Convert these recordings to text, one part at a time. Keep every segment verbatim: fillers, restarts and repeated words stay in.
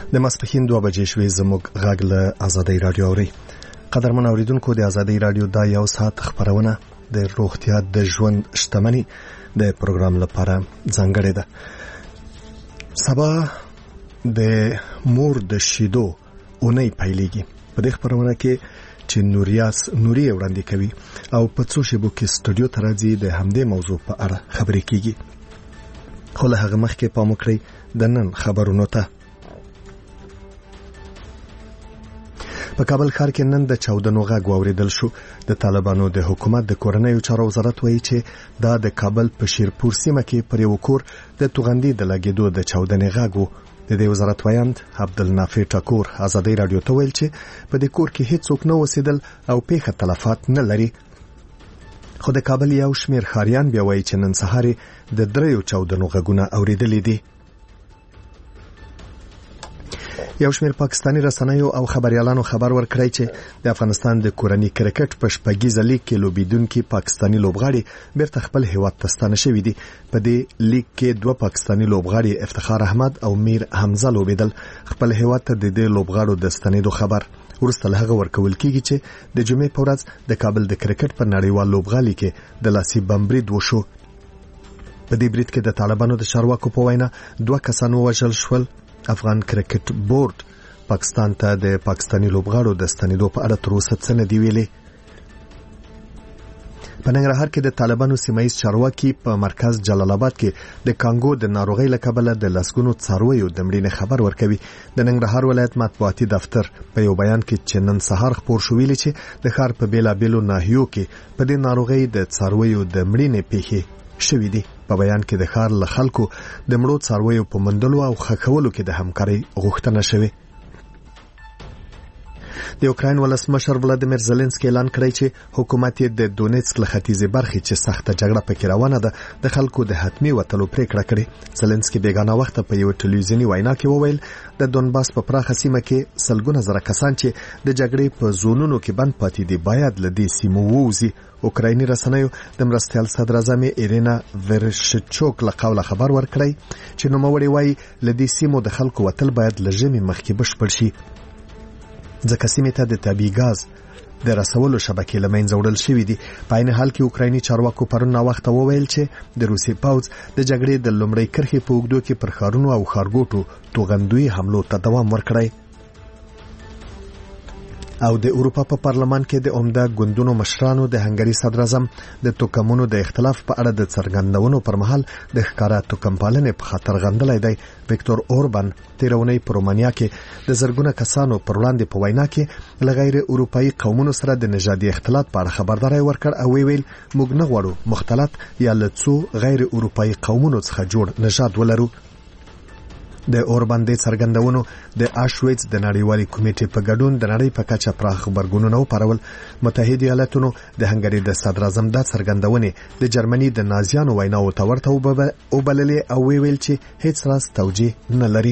د ماسپښین دوه بجې شوې. زموږ غږ له آزادۍ راډیو اورئ. قدرمن اوریدونکو، د آزادۍ راډیو دا یو ساعت خبرونه د روغتیا د ژوند شتمنۍ د پروګرام لپاره ځانګړې ده. سبا د مور د شیدو اونۍ پیلېږي. په دې خبرونه کې چې نوریاس نوري وړاندې کوي او په څو شیبو کې سټوډیو ته راځي د همدې موضوع په اړه خبرې کیږي. خو له هغه مخکې پام وکړئ د نن خبرونو ته. په کابل ښار کې نن د چاودنو غږ واوریدل شو. د طالبانو د حکومت د کورنیو چارو وزارت وایي چې دا د کابل په شیرپور سیمه کې پر یو کور د توغندي د لګیدو د چاودنې غږ و. د دې وزارت وایند عبدالنافع ټاکور آزادۍ راډیو ته ویل چې په دې کور کې هیڅوک نه اوسېدل او پیښه تلفات نه لري. خو د کابل یو شمېر ښاریان بیا وایي چې نن سهار د دریو چاودنو غږونه اوریدلې دي. یو شمېر پاکستاني رسنیو او خبريالانو خبر ورکړی چې د افغانستان د کورنۍ کرکټ په شپږیزه لیګ کې لوبیدونکي پاکستاني لوبغاړي بیرته خپل هیواد ته ستانه شوي دي. په دې لیګ کې دوه پاکستاني لوبغاړي افتخار احمد او میر حمزه لوبیدل. خپل هیواد ته د دې لوبغاړو د ستنېدو خبر ورسته له هغه ورکول کیږي چې د جمعې په ورځ د کابل د کرکټ په نړیوال لوبغالي کې د لاسي بمبرید وشو. په دې برید کې د طالبانو د چارواکو په وینا دوه کسان وژل شول. افغان کرکټ بورډ پاکستان ته د پاکستاني لوبغاړو د ستنېدو په اړه تر اوسه څه نه دی ویلي. په ننګرهار کې د طالبانو سیمایي چارواکي په مرکز جلال آباد کې د کانګو د ناروغۍ له کبله د لسګونو څارویو د مړینې خبر ورکوي. د ننګرهار ولایت مطبوعاتي دفتر په یو بیان کې چې نن سهار خبر شو ویلي چې د ښار په بیلابیلو ناحیو کې په دې ناروغۍ د څارویو د مړینې پیښې شوې دي. په بیان کې د ښار له خلکو د مړو څارویو په موندلو او ښخولو کې د همکارۍ غوښتنه شوې. د یوکراین ولسمشر ولادیمیر زيلنسکي اعلان کړی چې حکومت یې د دونیتسک له ختیځې برخې چې سخته جګړه پکې روانه ده د خلکو د حتمي وتلو پریکړه کړې. زيلنسکي بیګانه وخت په یو ټلویزیونی وینا کې وویل د دونباس په پراخه سیمه کې سلګونه زره کسان چې د جګړې په زونونو کې بند پاتې دي باید له دې سیمو ووځي. اوکرایني رسنیو د مرستیال صدر اعظم ایرینا ورشچوک له قوله خبر ورکړی چې نوموړی وایي له دې سیمو د خلکو وتل باید له ژمي مخکې بشپړ شي، ځکه سیمې ته د طبیعي ګاز د رسولو شبکې له منځه وړل شوې دي. په عین حال کې اوکرایني چارواکو پرون ناوخته وویل چې د روسي پوځ د جګړې د لومړۍ کرښې په اوږدو کې پر ښارونو او ښارګوټو توغندوي حملو ته دوام ورکړی. او د اروپا په پارلمان کې د عمده ګوندونو مشرانو د هنګري صدر اعظم د توکمونو د اختلاف په اړه د څرګندونو پر مهال د ښکارا توکم پالنې په خاطر غندلای دی. وکټور اوربان تیرونی په رومانیا کې د زرګونه کسانو پر وړاندې په وینا کې له غیر اروپایي قومونو سره د نژادي اختلاط په اړه خبرداري ورکړ او ویل موږ نه غواړو مختلط یا له څو غیر اروپایي قومونو څخه جوړ نژاد ولرو. د اوربان د څرګندونو د آشویټس د نړیوالي کمیټې په ګډون د نړۍ په کچه پراخ خبرګونونه وپارول. متحده ایالاتونو د هنګري د صدر اعظم د څرګندونې د جرمني د نازیانو ویناو ته ورته وبللې او ویل چې هیڅ راز توجیه نه لري.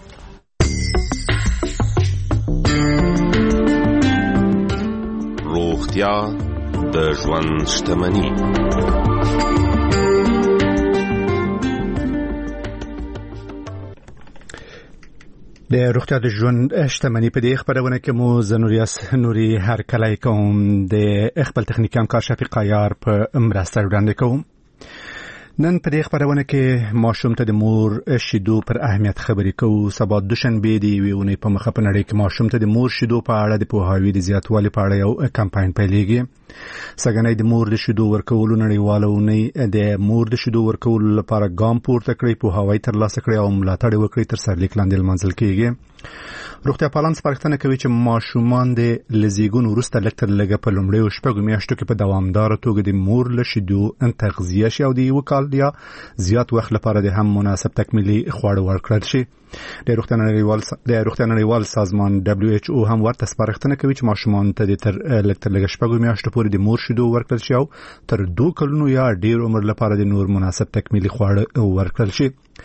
روغتیا د ژوند شتمني. د روغتیا د ژوند شتمنۍ په دې خبرونه کې مو زنوریاس نوري هر کله کوم د خپل تخنیکان کار شفیقایار په مرسته وړاندې کوم. نن په دې خبرونه کې ماشوم ته د مور شیدو پر اهمیت خبرې کوو. سبا دوشنبه دی ویونه په مخه په نړۍ کې ماشوم ته د مور شیدو په اړه د پوهاوی د زیاتوالي په اړه یو کمپاین پیلېږي. سګنۍ د مور د شیدو ورکولو نړیوالونه د مور د شیدو ورکولو لپاره ګام پورته کړی، پوهاوی ترلاسه کړی او ملاتړ وکړي تر سرلیک لاندې لمانځل کېږي. روغتیا پالان سپارښتنه کوي چې ماشومان د لزیګون وروسته لږ تر لږه په لومړیو شپږو میاشتو کې په دوامداره توګه د مور له شیدو تغذیه شي او د یو کال یا زیات وخت لپاره د هم مناسب تکمیلي خواړه ورکړل شي. د روغتیا نړیوال د روغتیا نړیوال سازمان دبليو ایچ او هم ورته سپارښتنه کوي چې ماشومان ته د تر لږ تر لږه شپږو میاشتو پورې د مور شیدو ورکړل شي او تر دوه کلونو یا ډیر عمر لپاره د نور مناسب تکمیلي خواړه ورکړل شي.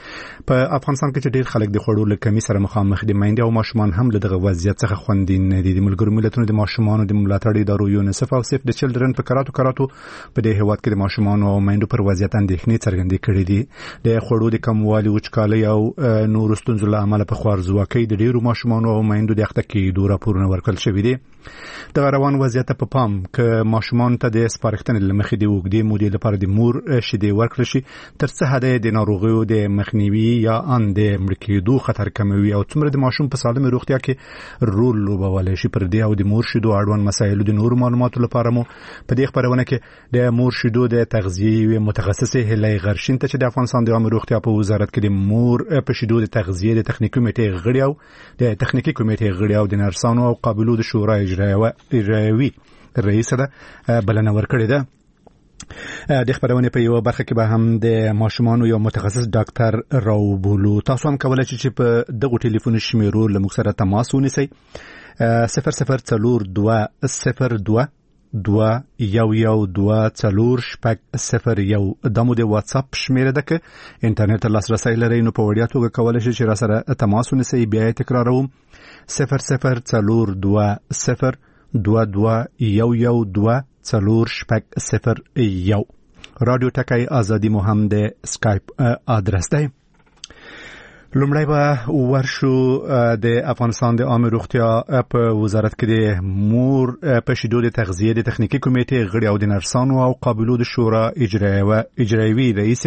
په افغانستان کې چې ډېر خلک د خوړو له کمی سره مخامخ دي، میندې او ماشومان هم له دغه وضعیت څخه خوندي نه دي. د ملګرو ملتونو د ماشومانو د ملاتړ ادارو یونیسف او سیف د چلډرن په کراتو کراتو په دې هیواد کې د ماشومانو او میندو پر وضعیت اندېښنې څرګندې کړې دي. د خوړو د کموالي، وچکالۍ او نورو ستونزو له امله په خوارځواکۍ د ډېرو ماشومانو او میندو د اخته کېدو راپورونه ورکړل شوي دي. د روان وضعیت په پام کې ماشومان ته د سپارښتنې له مخې د اوږدې مودې لپاره د مور شیدې ورکړل شي، تر څه حده د ناروغیو د مخنیوي یا ان د مړ کېدو خطر کموي او څومره د ماشوم په سالمه روغتیا کې رول لوبولی شي. پر دې او د مور شیدو اړوند مسایلو د نورو معلوماتو لپاره مو په دې خبرونه کې د مور شیدو د تغذیې متخصصه هلي غرشین ته چې د افغانستان د عامه روغتیا په وزارت کې د مور په شیدو د تغذیې د تخنیکي کمیټې غړي او د تخنیکي کمیټې غړي او د نرسانو او قابلو د شورا اجرایوي رئیس ده بلنه ورکړې ده. د خبرونه په یو برخه کې به هم د ماشومانو یو متخصص ډاکټر راوبولو. تاسو هم کولای شئ چې په دغه ټلیفون شمیرو له موږ سره تماس ونیسئ. صفر صفر څلور دوه صفر دوه دوه یو یو دوه څلور شپږ صفر یو. دا مو د واتس اپ شمیره ده. که انټرنیټ ته لاسرسی لرئ نو په وړیا توګه کولای شئ چې را سره تماس ونیسئ. بیا یې تکراروم: صفر صفر څلور دوه صفر دوه دوه یو یو دوه څلور شپږ صفر یو. رادیو ټکی آزادي مو هم د سکایپ آدرس دی. لومړی به ورشو د افغانستان د عامه روغتیا په وزارت کې د مور په شیدو د تغذیې د تخنیکي کمیټې غړي او د نرسانو او قابلو د شورا اجرایوي رئیس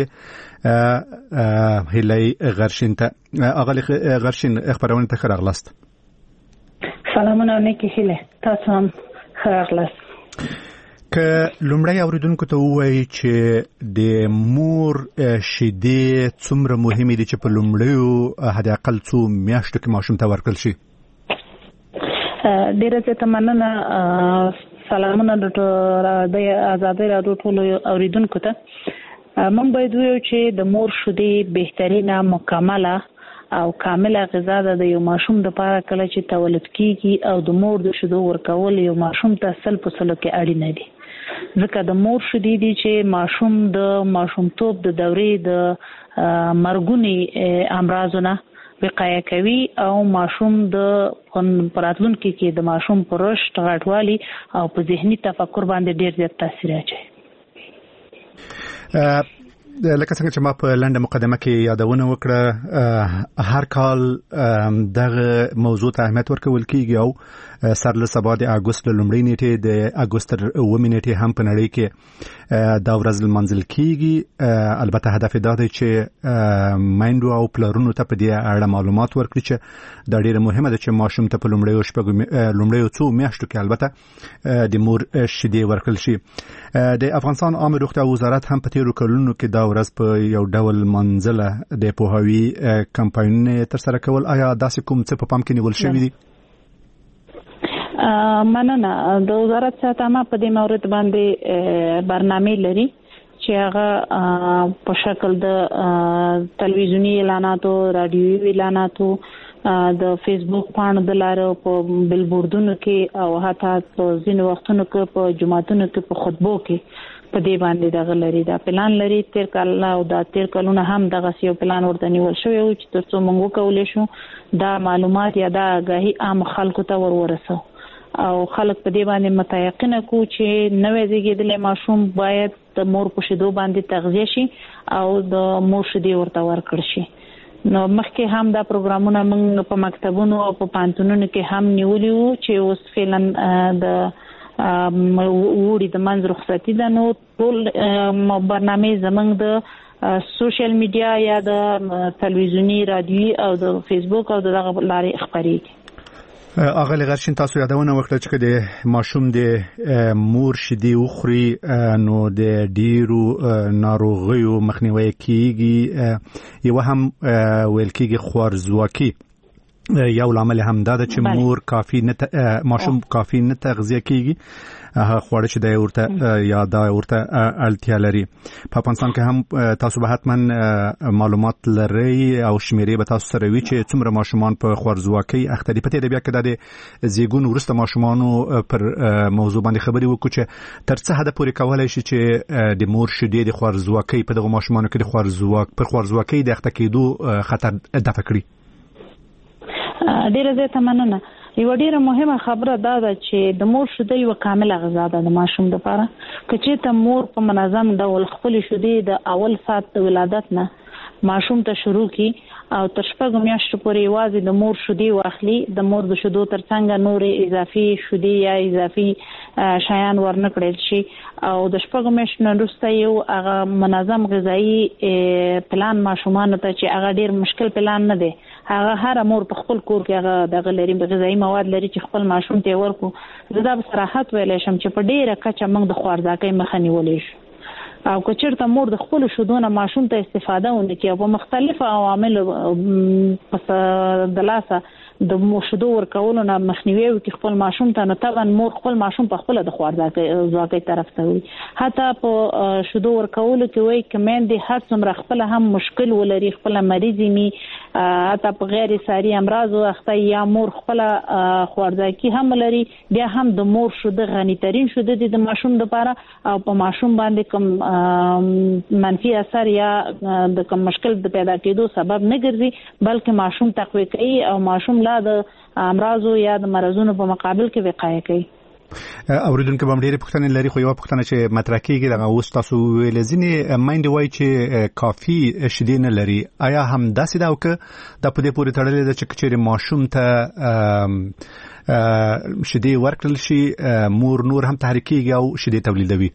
هلي غرشین ته. اغلی غرشین خبرونه ته ښه راغلاست. سلامونه نیکی هیله، تاسو هم ښه راغلاست. که لومړی اوریدونکو ته ووایي چې د مور شیدې څومره مهمې دي چې په لومړیو حداقل څو میاشتو کې ماشوم ته ورکړل شي. ډیره زیاته مننه. سلامونه د آزادۍ راډیو ټولو اوریدونکو ته. موږ باید ووایو چې د مور شیدې بهترینه، مکمله او کامله غذا ده د یو ماشوم د لپاره. کله چې تولد کیږي او د مور د شیدو ورکول یو ماشوم ته سل په سلو کې اړینه دي، ځکه د مور شیدې دي چې ماشوم د ماشومتوب د دورې د مرګونی امراضو نه وقایه کوي او ماشوم د پراتلونکو کې د ماشوم پر رشد، غټوالي او په ذهني تفکر باندې ډیر زیات تاثیر اچوي. لکه څنګه چې ما په لنډه مقدمه کې یادونه وکړه، هر کال دغه موضوع ته اهمیت ورکول کیږي او سر له سبا د اګوست لومړۍ نیټې د اګوست تر اوومې نیټې هم په نړۍ کې دا ورځ لمانځل کیږي. البته هدف دا دی چې میندو او پلرونو ته په دې اړه معلومات ورکړي چې دا ډیره مهمه ده چې ماشوم ته په لومړیو شپږو لومړیو څو میاشتو کې البته د مور شیدې ورکړل شي. د افغانستان عامه روغتیا وزارت هم په تیرو کلونو کې دا ورځ په یو ډول منځله د پوهاوي کمپاینونه تر سره کول. آیا داسې کوم څه په پام کې نیول شوی دي؟ مننه. د وزارت ساتامه په دې مورد باندې برنامه لري چې هغه په شکل د تلویزیونی اعلاناتو، رادیوي اعلاناتو، د فیسبوک پاڼو د لارو، په بلبوردونو کې او حتی په ځینو وختونو کې په جمعتونو کې په خطبو کې په دې باندې دغه لري. دا پلان لري. تیر کال او دا تیر کلونه هم دغه یو پلان ورته نیول شوی و چې ترڅو موږ وکولای شو دا معلومات یا دا آگاهي عام خلکو ته ورورسو او خلک په دې باندې متيقنه کو چې نوې زیږیدلې ماشوم باید د مور په شیدو باندې تغذیه شي او د مور شیدې ورته ورکړل شي. نو مخکې هم دا پروګرامونه موږ په مکتبونو او په پانتونونو کې هم نیولي وو چې اوس فعلا د وړي د منځ رخصتي ده. نو ټول برنامه زمنګ د سوشل میډیا یا د تلویزیونی، رادیوي او د فیسبوک او دغه لارې خبرېږي. اغلی غرشین، تاسو یادونه وکړه چې د ماشوم د مور شیدې وخوري نو د ډیرو ناروغیو مخنیوي کیږي. یو هم ویل کیږي خوارځواکي یو لامل هم دا چې مور کافي نه ماشوم کافي نه تغذیه کیږي هغه خوړ چې د ورته یا د ورته اړتیا لري. په افغانستان کې هم تاسو به حتما معلومات لرئ او شمیرې به تاسو سره وي چې څومره ماشومان په خوارځواکۍ اخته دي. پته دی بیا کې د زیږون وروسته ماشومانو پر موضوع باندې خبرې وکړو چې تر څه حد پورې کولای شي چې د مور شیدې د خوارځواکۍ په دغه ماشومانو کې د خوارځواک پر خوارځواکۍ د اخته کېدو خطر دفع کړي. ډیره زیاته مننه. یو ډیره مهمه خبره دا ده چې د مور شیدې یو کامله غذا ده د ماشوم لپاره. کچې ته مور په منظم ډول خپل شیدې د اول سات د ولادت نه ماشوم ته شروع کی او تر شپږ میاشتو پورې یوازې د مور شیدې واخلي. د مور د شیدو ترڅنګ نور اضافي شیدې یا اضافي شیان ورنکړل شي او د شپږ میاشتو وروسته یو هغه منظم غذایی پلان ماشومان ته چې هغه ډیر مشکل پلان نه دی. هغه هر مور په خپل کور کې هغه د غلري غذایی مواد لري چې خپل ماشوم ته ورکو. زه دا په صراحت ویلای شم چې په ډیره کچه موږ د خوارځواکۍ مخه نیولې شو او که چېرته مور د خپل شیدونه ماشوم ته استفاده ونه کړي په مختلفو عواملو په د لاسه د شیدو ورکولو نه مخنیوي وکړي خپل ماشوم ته، نو طبعا مور خپل ماشوم په خپل د خوارځواکۍ طرف ته وي. حتی په شیدو ورکولو کې وایي که میندې هر څومره خپل هم مشکل ولري، خپل مریضي می حتی په غیر ساري امراضو اخته یا مور خپل خوارځواکۍ هم لري، بیا هم د مور شیده غني ترین شیده دي د ماشوم لپاره او په ماشوم باندې کوم منفي اثر یا د کوم مشکل د پیدا کېدو سبب نه ګرځي، بلکې ماشوم تقویه کوي او ماشوم لا د امراضو یا د مرزونو په مقابل کې وقایه کوي. اوریدونکو به ډېرې پوښتنې لري، خو یو پوښتنه چې مطرح کېږي دغه اوس تاسو ویل ځینې میندې وایي چې کافي شیدې نه لري. آیا هم داسې ده او که دا په دې پورې تړلې ده چې چېرې ماشوم ته شیدې ورکړل شي مور نور هم تحریک کېږي او شیدې تولیدوي؟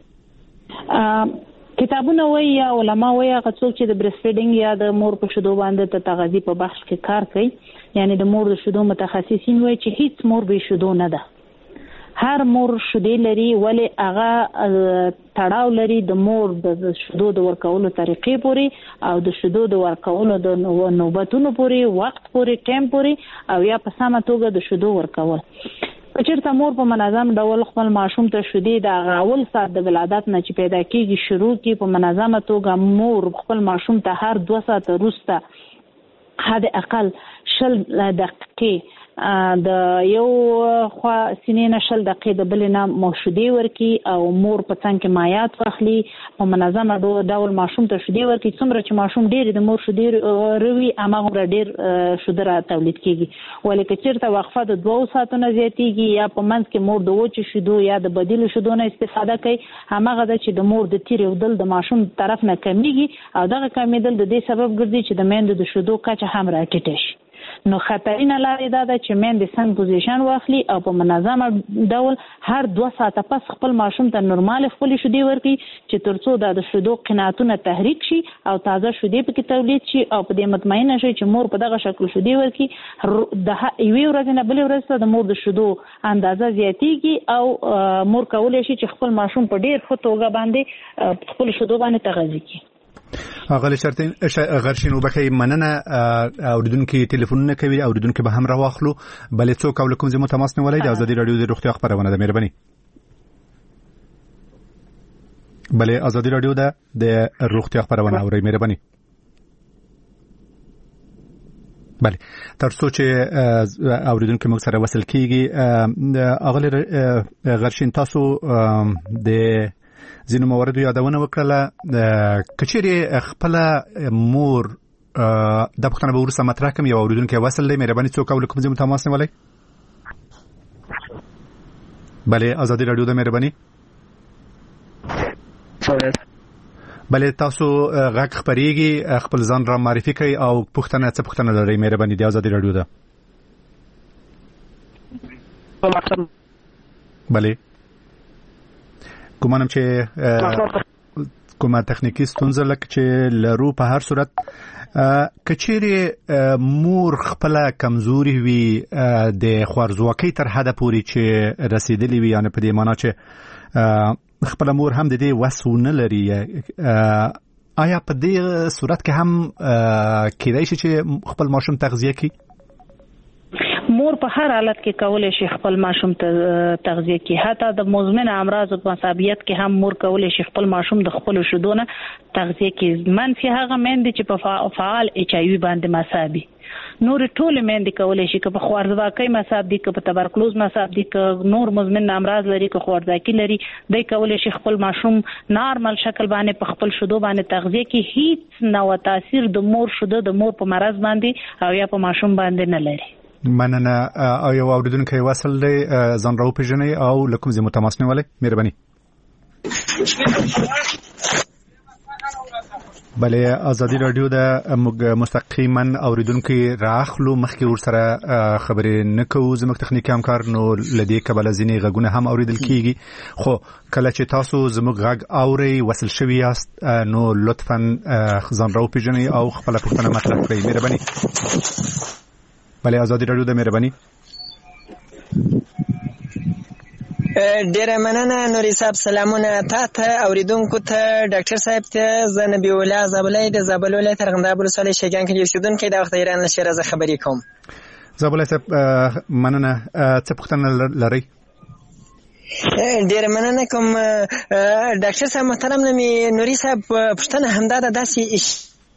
کتابونه وایي یا علما وایي هغه څوک چې د بریسټ فیډینګ یا د مور په شیدو باندې د تغذیې په بخش کې کار کوي، یعنی د مور د شیدو متخصصین وایي چې هیڅ مور به شیدو نه ده. هر مور شیدې لري، ولې هغه تړاو لري د مور د شیدو د ورکولو طریقې پورې او د شیدو د ورکولو د نوبتونو پورې، وخت پورې، ټایم پورې او یا په سمه توګه د شیدو ورکول. چېرته مور په منظم ډول خپل ماشوم ته شیدې د اول ساعت د ولادت نه چې پیدا کېږي شروع کی په منظمه توګه مور خپل ماشوم ته هر دوه ساعت وروسته حد اقل شل دقیقې د یو خوا سینې نه شل دقیقې د بلې نه شیدې ورکي او مور په څنګ کې مایعات واخلي، په منظمه ډول ماشوم ته شیدې ورکي. څومره چې ماشوم ډېرې د مور شیدې روي هماغومره ډېر شیدې را تولید کېږي. ولې که چېرته وقفه د دوو ساعتو نه زیاتېږي یا په منځ کې مور د وچو شیدو یا د بدیلو شیدو نه استفاده کوي، هماغه ده چې د مور د تېرېدل د ماشوم طرف نه کمیږي او دغه کمیدل د دې سبب ګرځي چې د میندو د شیدو کچه هم راټیټه شي. نو خطرینه لارې دا ده چې میندې سم پوزیشن واخلي او په منظمه ډول هر دوه ساعته پس خپل ماشوم ته نورمال خپلې شیدې ورکړي چې تر څو دا د شیدو قناعتونه تحریک شي او تازه شیدې پکې تولید شي او په دې مطمئنه شي چې مور په دغه شکل شیدې ورکړي. د یوې ورځې نه بلې ورځې ته د مور د شیدو اندازه زیاتېږي او مور کولی شي چې خپل ماشوم په ډېر ښه توګه باندې خپل شیدو باندې تغذیه کړي. غلی شرطین غرشین وبخې مننه. اوریدونکو ټلیفونونه کوي، اوریدونکو به هم راواخلو. بلې څوک او کوم ځای متماس نه ولای د ازادي رادیو د روغتیا خبرونه ده مهرباني. بلې ازادي رادیو ده د روغتیا خبرونه اوري مهرباني. بله تر څو چې اوریدونکو موږ سره وصل کیږي اغلی غرشین تاسو د ځینو مواردو یادونه وکړله. کچېرې خپل مور دا پوښتنه به وروسته مطرح کړم، یو اوریدونکی وصل دی مهرباني څوک او له کوم ځای تماس نیولی؟ بلې ازادي راډیو ده مهرباني. بلې تاسو غږ خپرېږي، خپل ځان را معرفي کوئ او پوښتنه څه پوښتنه لرئ مهرباني د ازادي راډیو ده. بلې کومانم چې کومه تخنیکی ستونزه لکه چې لرو په هر صورت کچېرې مور خپل کمزوري وي د خوارځواکۍ تر حده پورې چې رسیدلی وي، یعنی په دې معنا چې خپل مور هم د دې وس ونه لري، آیا په دې صورت کې هم کېدای شي چې خپل ماشوم تغذیه کړي؟ مور په هر حالت کې کولای شي خپل ماشوم ته تغذیه کړي، حتی د مزمن امراض او مصابیت کې هم مور کولای شي خپل ماشوم د خپل شودونه تغذیه کړي. منفي هغه میندې چې په فعال اچ آی وي باندې مصابي، نور ټول میندې کولای شي که په خوارځواکۍ مصاب دي، که په تبرکلوز مصاب دي، که نور مزمن امراض لري، که خوارځواکي لري، دی کولای شي خپل ماشوم نارمل شکل باندې په خپل شودو باندې تغذیه کړي. هیڅ نوع تاثیر د مور شوده د مور په مرض باندې او یا په ماشوم باندې نه لري. مننه. او یو اوریدونکی وصل دی، ځان راوپېژنئ او له کوم ځای مو تماس نیولی؟ مهرباني. بله، ازادي رادیو د مستقیما اوریدونکو راخلو مخکې ورسره خبرې نه کوو، زموږ تخنیکي همکار نو لدې کبله ځینې غږونه هم اوریدل کیږي، خو کله چې تاسو زموږ غږ اورئ وصل شوي یاست نو لطفا ځان راوپېژنئ او خپله پوښتنه مطرح کړئ. مهرباني. بله، ازادي رادیو د مهرباني. ډیره مننه نوري صاحب. سلامونه تا ته اوریدونکو ته، ډاکټر صاحب ته. زه نبی الله زابلای د زابل ولایت ارغنداب ولسوالۍ شیګان کې اوسېدونکی د وخت ایران له شیراز خبرې کوم. زابلای صاحب مننه. څه پوښتنه لرئ؟ ډیره مننه کوم ډاکټر صاحب محترم. نوري صاحب پوښتنه همدا ده، داسې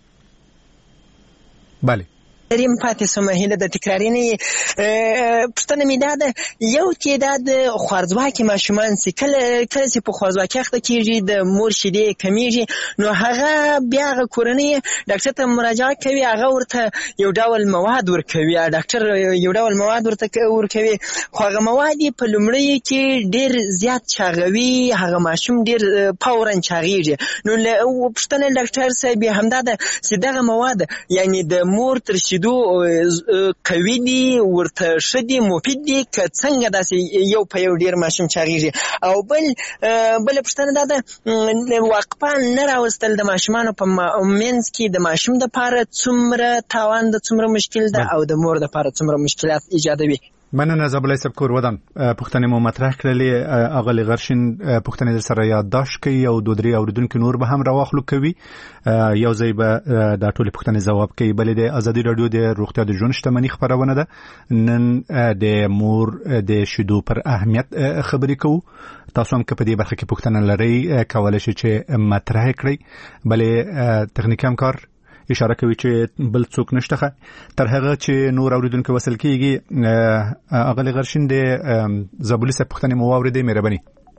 بله ریم پاتې سومه هیله د تکراري نه پوښتنه مې دا ده، یو تعداد خوارځواکي ماشومان چې کله کله چې په خوارځواکۍ اخته کېږي، د مور شیدې کمیږي، نو هغه بیا هغه کورنۍ ډاکټر ته مراجعه کوي، هغه ورته یو ډول مواد ورکوي، ډاکټر یو ډول مواد ورته ورکوي، خو هغه مواد په لومړیو کې ډېر زیات چاغوي، هغه ماشوم ډېر فورا چاغېږي. نو پوښتنه ډاکټر صاحب همدا ده چې دغه مواد یعنی د مور تر شیدو قوي دي، ورته ښه دي، مفید دي، که څنګه داسې یو په یو ډېر ماشوم چاغېږي. او بل بله پوښتنه دا ده، واقفا نه راوستل د ماشومانو په منځ کې د ماشوم دپاره څومره تاوان ده، څومره مشکل ده، او د مور دپاره څومره مشکلات ایجادوي. مننه زابلای صاحب کور ودان. پوښتنې مو مطرح کړلې، اغلی غرشین پوښتنې در سره یادداشت کوي او دوه درې اوریدونکي نور به هم راواخلو کوي، یو ځای به دا ټولې پوښتنې ځواب کوي. بلې د ازادي راډیو د روغتیا د ژوند شتمني خپرونه ده. نن د مور د شیدو پر اهمیت خبرې کوو. تاسو هم که په دې برخه کې پوښتنه لرئ کولی شئ چې مطرح کړئ. بلې تخنیکي همکار اشاره کوي چې بل څوک نشته. تر هغه چې نور اوریدونکو وصل کیږي، اغلی غرشین د زابلي صاحب پوښتنې مو واورېدې؟ مهرباني.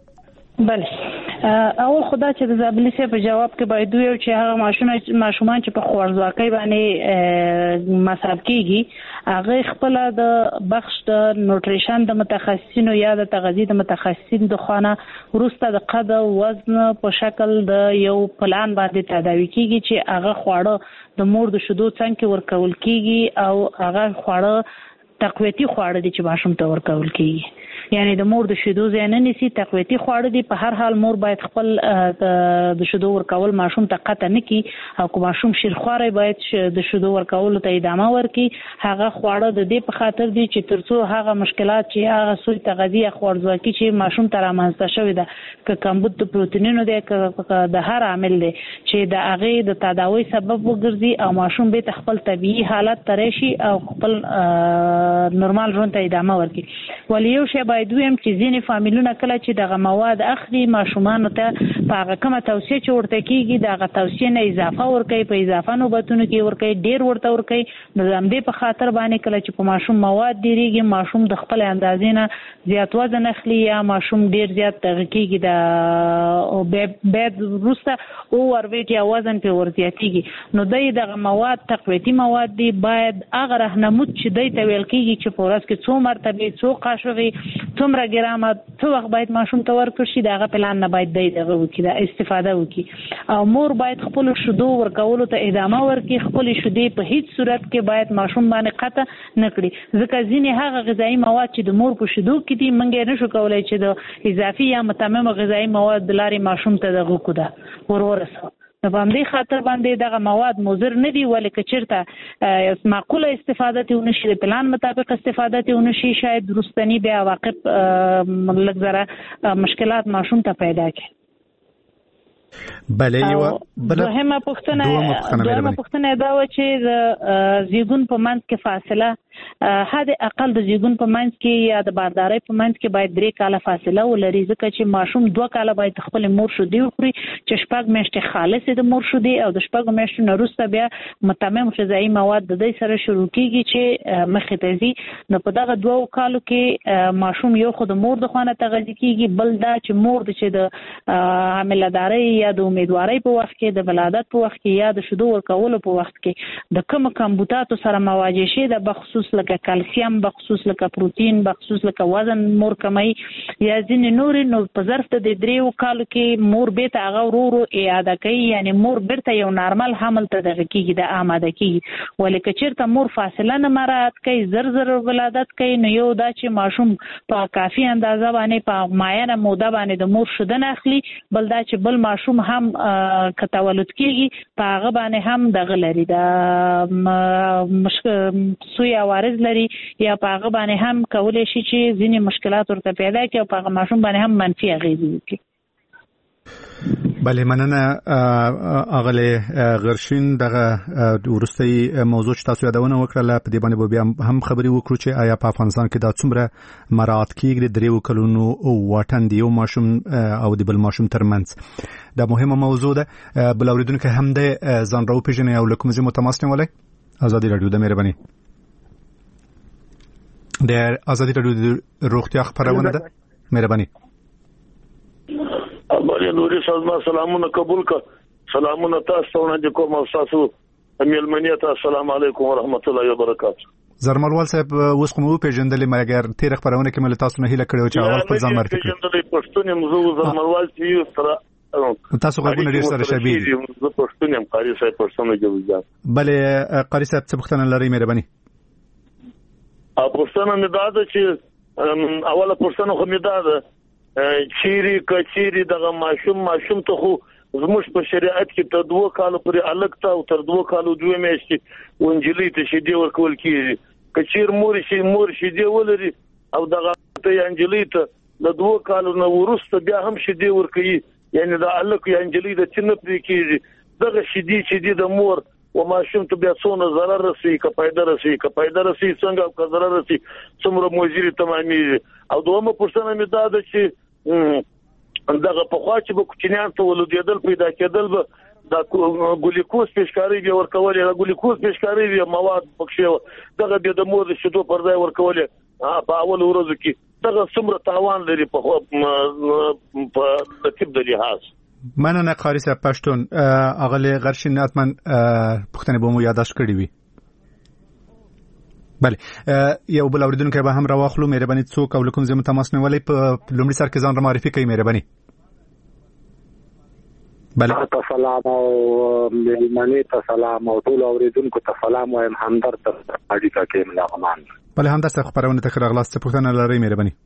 بله، اول خدا چې د زابلي صاحب په جواب کې باید ویو چې هغه ماشومان چې په خوارځواکۍ باندې مصاب کیږي، هغه خپل د بخش د نوټریشن د متخصصینو یا د تغذیه د متخصصین د خانه وروسته د قد او وزن په شکل د یو پلان باندې تداوی کیږي چې هغه خواړه د مور د شیدو څنګه ورکول کیږي، او هغه خواړه تقویتي خواړه دي چې ماشوم ته ورکول کیږي. یعنی د مور د شیدو ځای نه نیسي، تقویتي خواړه دي. په هر حال مور باید خپل د شیدو ورکول ماشوم ته قطع نه کړي، او که ماشوم شیرخواری باید د شیدو ورکولو ته ادامه ورکړي. هغه خواړه د دې په خاطر دي چې ترڅو هغه مشکلات چې هغه سوء تغذیه خوارځواکي چې ماشوم ته رامنځته شوې ده، که کمبود د پروتینونو دی، که د هر عامل دی چې د هغې د تداوی سبب وګرځي، او ماشوم بیرته خپل طبیعي حالت ته راشي او خپل نورمال ژوند ته ادامه ورکړي. ولی یو شی باید ویم چې ځینې فامیلونه کله چې دغه مواد اخلي، ماشومانو ته په هغه کومه توصیه چې ورته کېږي د هغه توصیې نه اضافه ورکوي، په اضافه نوبتونو کې ورکوي، ډېر ورته ورکوي. نو د همدې په خاطر باندې کله چې په ماشوم مواد ډېرېږي، ماشوم د خپل اندازې نه زیات وزن اخلي، یا ماشوم ډېر زیات دغه کېږي، د بیا وروسته اوور ویټ یا وزن پرې ورزیاتېږي. نو دی دغه مواد تقویتي مواد دي، باید هغه رهنمود چې دی ته ویل کېږي چې په ورځ کې څو مرتبې، څو قاشغې، څومره ګرامه، څو وخت باید ماشوم ته ورکړل شي، د هغه پلان نه باید دی دغه وکړي، د استفاده وکړي. او مور باید خپلو شیدو ورکولو ته ادامه ورکړي. خپلې شیدې په هیڅ صورت کې باید ماشوم باندې قطع نه کړي، ځکه ځینې هغه غذایي مواد چې د مور په شیدو کې دي، موږ یې نشو کولی چې د اضافي یا متممه غذایي مواد د لارې ماشوم ته دغه وکړو ور ورسوو. نو په همدې خاطر باندې دغه مواد مضر نه دي، ولې که چېرته معقوله استفاده ترې ونشي، د پلان مطابق استفاده ترې ونشي، شاید وروستني بیا عواقب لږ ذره مشکلات ماشوم ته پیدا کړي. بله، یوه دوهمه پوښتنه دوهمه پوښتنه دا وه چې د زیږون په منځ کې فاصله حد اقل د زیږون په منځ کې یا د باردارۍ په منځ کې باید درې کاله فاصله ولري، ځکه چې ماشوم دوه کاله باید خپل مور شیدې وخوري چې شپږ میاشتې خالصې د مور شیدې او د شپږ میاشتو نه وروسته بیا متمم غذایي مواد د دې سره شروع کیږي چې مخې ته ځي. نو په دغه دوه کالو کې ماشوم یو خو د مور د خوانه تغذیه کیږي، بل دا چې مور د چې د حامله‌دارۍ یا د امیدوارۍ په وخت کې، د ولادت په وخت کې یا د شیدو ورکولو په وخت کې د کوم کمبوتاتو سره مواجه شي، د بخصوص لکه کلسیم، بخصوص لکه پروتین، بخصوص لکه وزن مور کمای یا ځینې نور. نو په ظرف د دریو کالو کې مور به ته هغه ورو ورو اعاده کوي، یعنی مور بیرته یو نارمل حمل ته دغه کیږي د آماده کیږي. ولکه چیرته مور فاصله نه مراعات کوي، زر زر ولادت کوي، نو یو دا چې ماشوم په کافي اندازه باندې په معینه موده باندې د مور شیدنه اخلي، بل دا چې بل ماشوم هم کتولد کیږي په هغه باندې هم دغه لري د مشکل سوی عوارض لري یا په هغه باندې هم کولای شي چې ځینې مشکلات ورته پیدا کړي او په هغه ماشوم باندې هم منفي اغېز وکړي. بله مننه اغله غرشین. دغه ورستۍ موضوع چې تاسو یادونه وکړه په دې باندې بیا هم خبري وکړو چې آیا په افغانستان کې دا څومره مراعات کیږي د دریو کلونو واټن دی یو ماشوم او د بل ماشوم ترمنځ. دا مهمه موضوع ده. بل اوریدونکو هم د ځان راو پیژنې او لکه مزه متماسنه ولای آزادی رادیو د مهرباني د آزادی رادیو د روغتیا خبرونه ده. مهرباني بله نوري سلام سلامونه قبول کا سلامونه تاسو ته کوم او تاسو امیلمنیت السلام علیکم ورحمت الله وبرکاته. زرمروال صاحب اوس کوم پیژندلې مګر تیر خبرونه کې مل تاسو نه هیله کړو چې اول پر ځان معرفي کړئ. پیژندلې پښتون موضوع زرمروال چې سره تاسو غوښنه ډیر سره شبيه دي. زه پښتون یم، قاری صاحب پښتون جوړ. بله قاری صاحب څه پښتنه لري مهرباني؟ ا پښتنه مې دا ده چې اوله پښتنه خو مې دا ده چیرې کچيري دغه ماشوم ماشوم ته خو زموږ په شریعت کې تر دوه کالو پورې الګ تا او تر دوه کالو دوه میاشتې ونجلي ته شیدې ورکول کیږي. کچیر مور شي مور شیدې ولري او دغه ته انجلي ته د دوه کالو نو ورسته بیا هم شیدې ورکوي، یعنی د الګ یا انجلي د چنه پرې کیږي. دغه شیدې چې د مور و ماشوم ته بیا څونه ضرر رسي، که پیدا رسي که پیدا رسي څنګه او که ضرر رسي څومره موجري تمامي. او دومره پرسنه مې دا ده چې دغه په خوا چې به کوچنیان ته ولودېدل پیدا کېدل به د ګلیکوز پیشکاری به ورکول، د ګلیکوز پیشکاری به مواد پکښې دغه به د مور د شیدو پر ځای ورکول په اول ورځو کې دغه څومره تاوان لري په په طب د لحاظ. مننه قاری صاحب پښتون. اغله غرشین اتمن پښتنه به مو یاداش کړی وي. بله یو بل اوریدونکو به هم راوخلو مهرباني څوک او لکم زمو تماس نیولې په لومړي سر کې ځان را معرفي کوي مهرباني. بله سلام او مهرباني ته سلام او ټول اوریدونکو ته سلام وایم. همدرد ته اړیکه کې ملغمان. بله همدرد ته خبرونه ته راغلاست پښتنه لري مهرباني.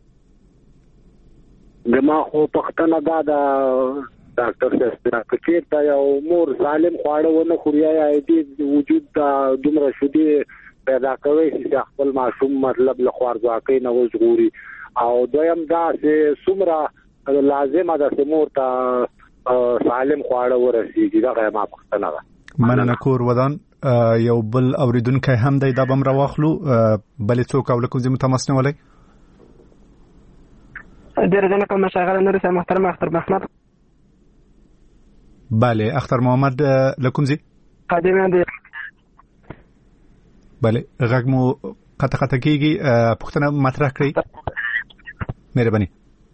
دما خو پښتنه دا دا ډاکټر صاحب کچیر دا یو مور ظالم خواړه ونه خوري یا دې وجود دا دومره شودي پیدا کوي چې خپل ماشوم مطلب له خوارځواکۍ نه وژغوري. او دویم دا چې څومره لازمه ده چې مور ته سالم خواړه ورسیږي. دا غیر ما پښتنه ده. مننه کور ودان. یو بل اوریدونکو هم دی دا بم راوخلو بل څوک او لکم زمو تماسنه ولای درجه کوم مشاغل نور سره محترم اختر محمد. بله اختر محمد لکم زی قدیمه دی. بله غږ مو قطع قطع کیږي. پښتنه مطرح کړئ مهرباني.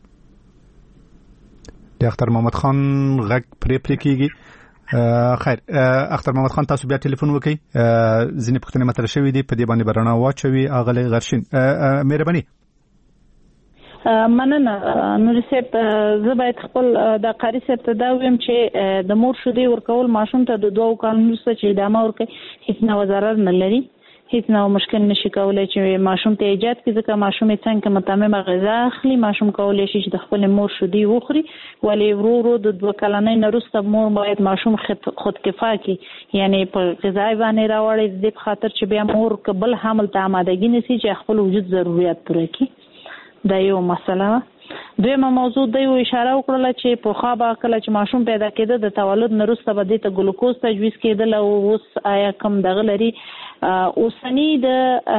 د اختر محمد خان غږ پرې پرې کیږي. خیر اختر محمد خان تاسو بیا ټلیفون وکړئ. ځینې پښتنه مطرح شوی دی په دې باندې برنا واچوي. اغله غرشین مهرباني. مننه نور صاحب. زه باید خپل د قاری صاحب ته دا ویم چې د مور شیدې ورکول ماشوم ته د دوه کالو وروسته چې ادامه ورکړي هیڅ نه ضرر نه لري، هیڅ نو مشکل نشي کولای چې ماشوم ته ایجاد کړي، ځکه ماشوم څنګه متممه غذا اخلي ماشوم کولای شي چې د خپل مور شیدې وخوري. ولی ورو ورو د دوه کلنۍ نه وروسته مور باید ماشوم خود کفا کړي، یعنی په غذای باندې راوړي د خاطر چې بیا مور قبل حمل ته آمادګي نشي چې خپل وجود ضرورت پوره کړي. دا یو مسله. دویمه موضوع دی اشاره وکړه چې په خوا به کله چې ماشوم پیدا کېده د تولد نه وروسته به دې ته ګلوکوز تجویز کېدل او اوس آیا کم دغه لري اوسني د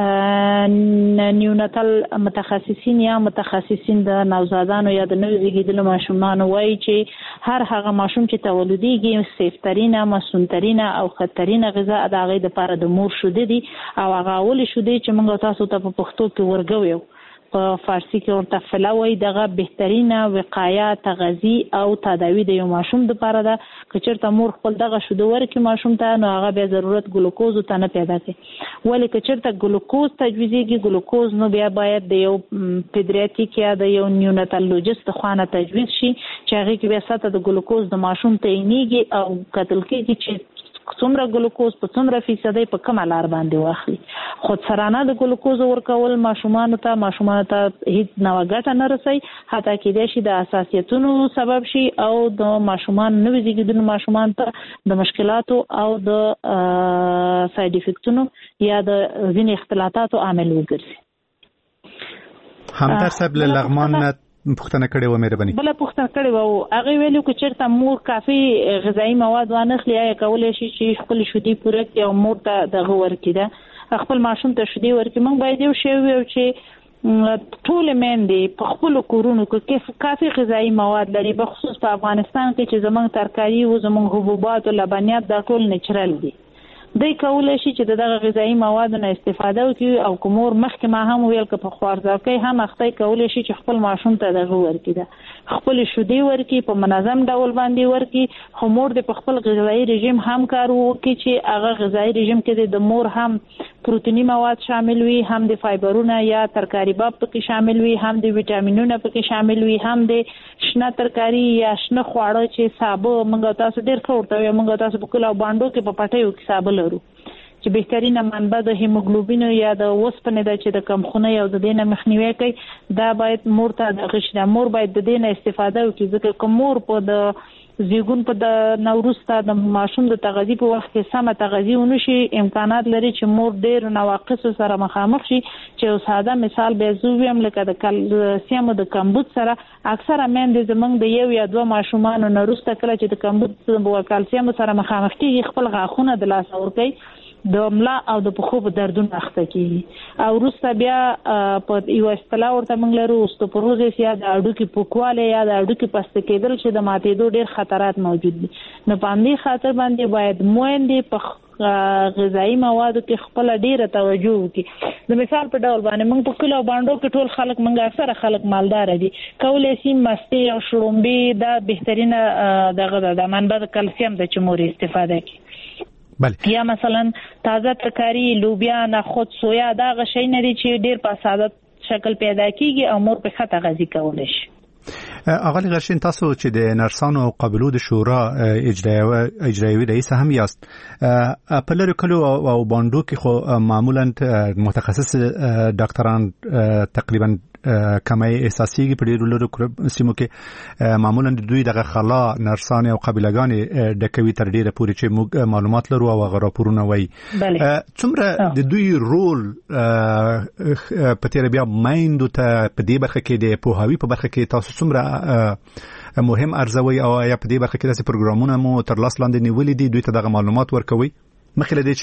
نیوناتل متخصصین یا متخصصین د نوزادانو یا د نوي زیږیدلو ماشومانو وایي چې هر هغه ماشوم چې تولدیږي سیفترینه مسونترینه او خطرینه غذا د هغې دپاره د مور شیدې دي او هغه اولې شیدې چې موږ تاسو ته په پښتو کې ورګو په فارسی کې ورته فلاوی دغه بهترینه وقایه تغذی او تداوی د یو ماشوم لپاره ده که چېرته مور خپل دغه شیدې ورکړي ماشوم ته نو هغه بیا ضرورت ګلوکوز ته نه پیدا کوي ولې که چېرته ګلوکوز تجویزیږي ګلوکوز نو بیا باید د یو پیډیاتریک یا د یو نیوناتولوژیست خوا نه تجویز شي چې هغې کې بیا سطح د ګلوکوز د ماشوم تعینیږي او کتل کېږي چې څومره ګلوکوز په څومره فیصدۍ په کومه لار باندې واخلي خودسرانه د ګلوکوز ورکول ماشومانو ته ماشومانو ته هیڅ نوې ګټه نه رسي حتی کېدای شي د حساسیتونو سبب شي او د ماشومان نوې زیږیدلو ماشومان ته د مشکلاتو او د ساید افیکټونو یا د ځینې اختلالاتو عامل وګرځي همدار صاحب له لغمان پوښتنه کړې و مهرباني بل پوښتنه کړې و هغه ویلو چې چېرته مور کافي غذایی مواد وانخلي یا کولای شي چې خپل شیدې پوره کړي او مور ته دغه ورکړي ده خپل ماشوم ته شیدې ورکړي موږ باید یو شی ویو چې ټول میندې په خپل کورونو کې کافي غذایی مواد لري په خصوص په افغانستان کې چې زموږ ترکاري او زموږ حبوبات او لبنیات دا ټول نچرل دي دوی کولای شي چې دغه غذایی موادو نه استفاده وکړي او کومور مخکې ما هم ویل که په خوارځواکۍ هم اخته کولای شي چې خپل ماشوم ته دغه ورکړي ده خپل شیدې ورکړي په منظم ډول باندې ورکړي خو مور د په خپل غذایی رژیم هم کار وکړي چې هغه غذایی رژیم کې د مور هم پروتینی مواد شامل وي هم د فایبرونه یا ترکاری باب پکې شامل وي هم د ویټامینونو پکې شامل وي هم د شنه ترکاری یا شنه خواړه چې سابه موږ تاسو ډېر ښه ورته وایو موږ تاسو په کلو باندې کې په پټیو کې سابه لرو چې بهترینه منبع د هیموګلوبین یا د اوسپنې د چې د کمخونۍ او د دې نه مخنیوي کوي دا باید مور ته د غشنه مور باید د دې نه استفاده وکړي ځکه که مور په د زیږون په د نوروسته د ماشوم د تغذیه په وخت کې سمه تغذیه ونشي امکانات لري چې مور ډېر نواقص سره مخامخ شي چې ساده مثال به زو ویم لکه د کلسیم د کمبود سره اکثره میندې زمونږ د یو یا دوه ماشومانو نوروسته کله چې د کمبود او کلسیم سره مخامخ کیږي خپل غاښونه د لاس ورکوي د ملا او د پخو په دردونو اخته کیږي او وروسته بیا په یو اصطلاح ورته موږ لرو اوستوپوروزس یا د هډوکي پوکوالی یا د هډوکي پسته کېدل چې د ماتېدو ډېر خطرات موجود دي نو په همدې خاطر باندې باید مویندې په غذایی موادو کې خپل ډېره توجه وکړي د مثال په ډول باندې موږ په کلو باندې کې ټول خلک موږ اکثره خلک مالدار دي کولای شي مستې او شړومبې دا بهترینه دغه د منبع د کلسیم د چموري استفاده کوي بله یا مثلا تازه ترکاری لوبیا نخود سویا دا غشي نه دي چې ډېر په ساده شکل پیدا کیږي او مور په خطه غذي کولای شي اغلی غرشین تاسو چې د نرسانو او قابلو د شورا اجرایوي رئیس هم یاست په لرو کلو او باندو کې خو معمولا متخصص ډاکټران تقریبا کمای احساسيږي په ډیرو لرو سیمو کې معمولا د دوی دغه خلا نرسان او قبیلهګان د کوي تر ډیره پوري چې موږ معلومات لرو او غو راپورونه وایي څومره د دوی رول په تیر بیا مایندو ته په دې برخه کې د پوهاوی په برخه کې تاسو څومره مهم ارزوي او یا په دې برخه کې داسې پروګرامونه مو تر لاس لاندې نیولې دي دوی ته دغه معلومات ورکوي مخکې لدی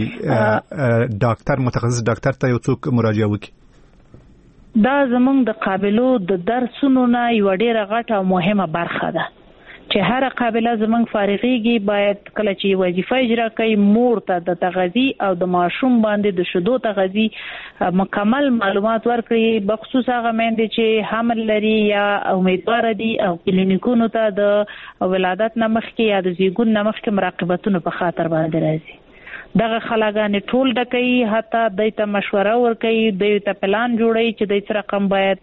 چې ډاکټر متخصص ډاکټر ته یو څوک مراجعه وکړي دا زمونږ د قابلو د درسونو نه یو ډیره غټه او مهمه برخه ده چې هر قابله زمونږ فارغيږي باید کله چې وظیفه اجرا کوي مور ته د تغذیه او د ماشوم باندې د شیدو تغذیه مکمل معلومات ورکړي بخصوص هغه میندې چې حمل لري یا امیدوار دي او کلینیکونو ته د ولادت نه مخکې یا د زیږون نه مخکې مراقبتونه په خاطر باندې راځي دغه خلاګانې ټول ډکوي حتی دوی ته مشوره ورکوي دوی ته پلان جوړوي چې دوی څه رقم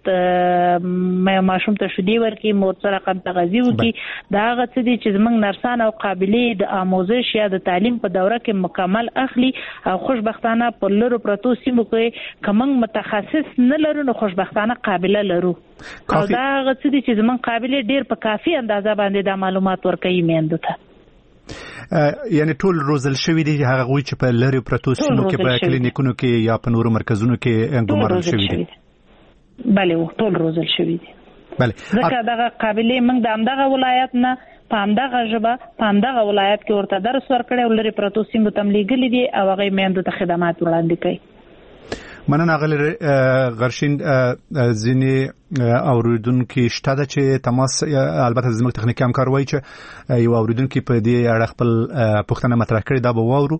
باید ماشوم ته شیدې ورکړي مور څه رقم تغذیه وکړي دا هغه څه دي چې زموږ نرسان او قابلې د آموزش یا د تعلیم په دوره کې مکمل اخلي او خوشبختانه په لرو پرتو سیمو کې کوم متخصص نه لرو نو خوشبختانه قابله لرو او دا هغه څه دي چې زموږ قابلې ډېر په کافي اندازه باندې د معلومات ورکوي میندو ته یعنی ټول روزل شوی دي هغه غوي چې په لری پروتو سیمو کې په کلینیکونو کې یا په نورو مرکزونو کې ګمارل شوی دي بله ټول روزل شوی دي بله ځکه دغه قابلیت موږ د همدغه ولایت نه په همدغه ژبه په همدغه ولایت کې ورته درس ورکړی او لرې پرتو سیمو ته هم لیږلي دي او هغوی میندو ته خدمات وړاندې کوي. مننه اغلی غرشین. ځینې اوریدونکي شته ده چې تماس البته زموږ تخنیکي همکار وایي چې یو اوریدونکي په دې اړه خپل پوښتنه مطرح کړې، دا به واورو.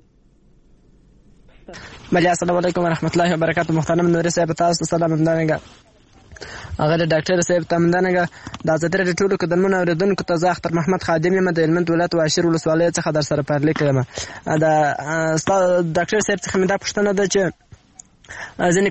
بله السلام علیکم ورحمت الله وبرکاته. محترم نوري صاحب تاسو ته سلام همدارنګه اغلی ډاکټر صاحب ته همدارنګه د ازادي راډیو ټولو قدرمنو اوریدونکو ته زه اختر محمد خادم یم د هلمند ولایت واشیر ولسوالۍ څخه در سره پرلیک یم. د ډاکټر صاحب څخه مې دا پوښتنه ده چې ځینې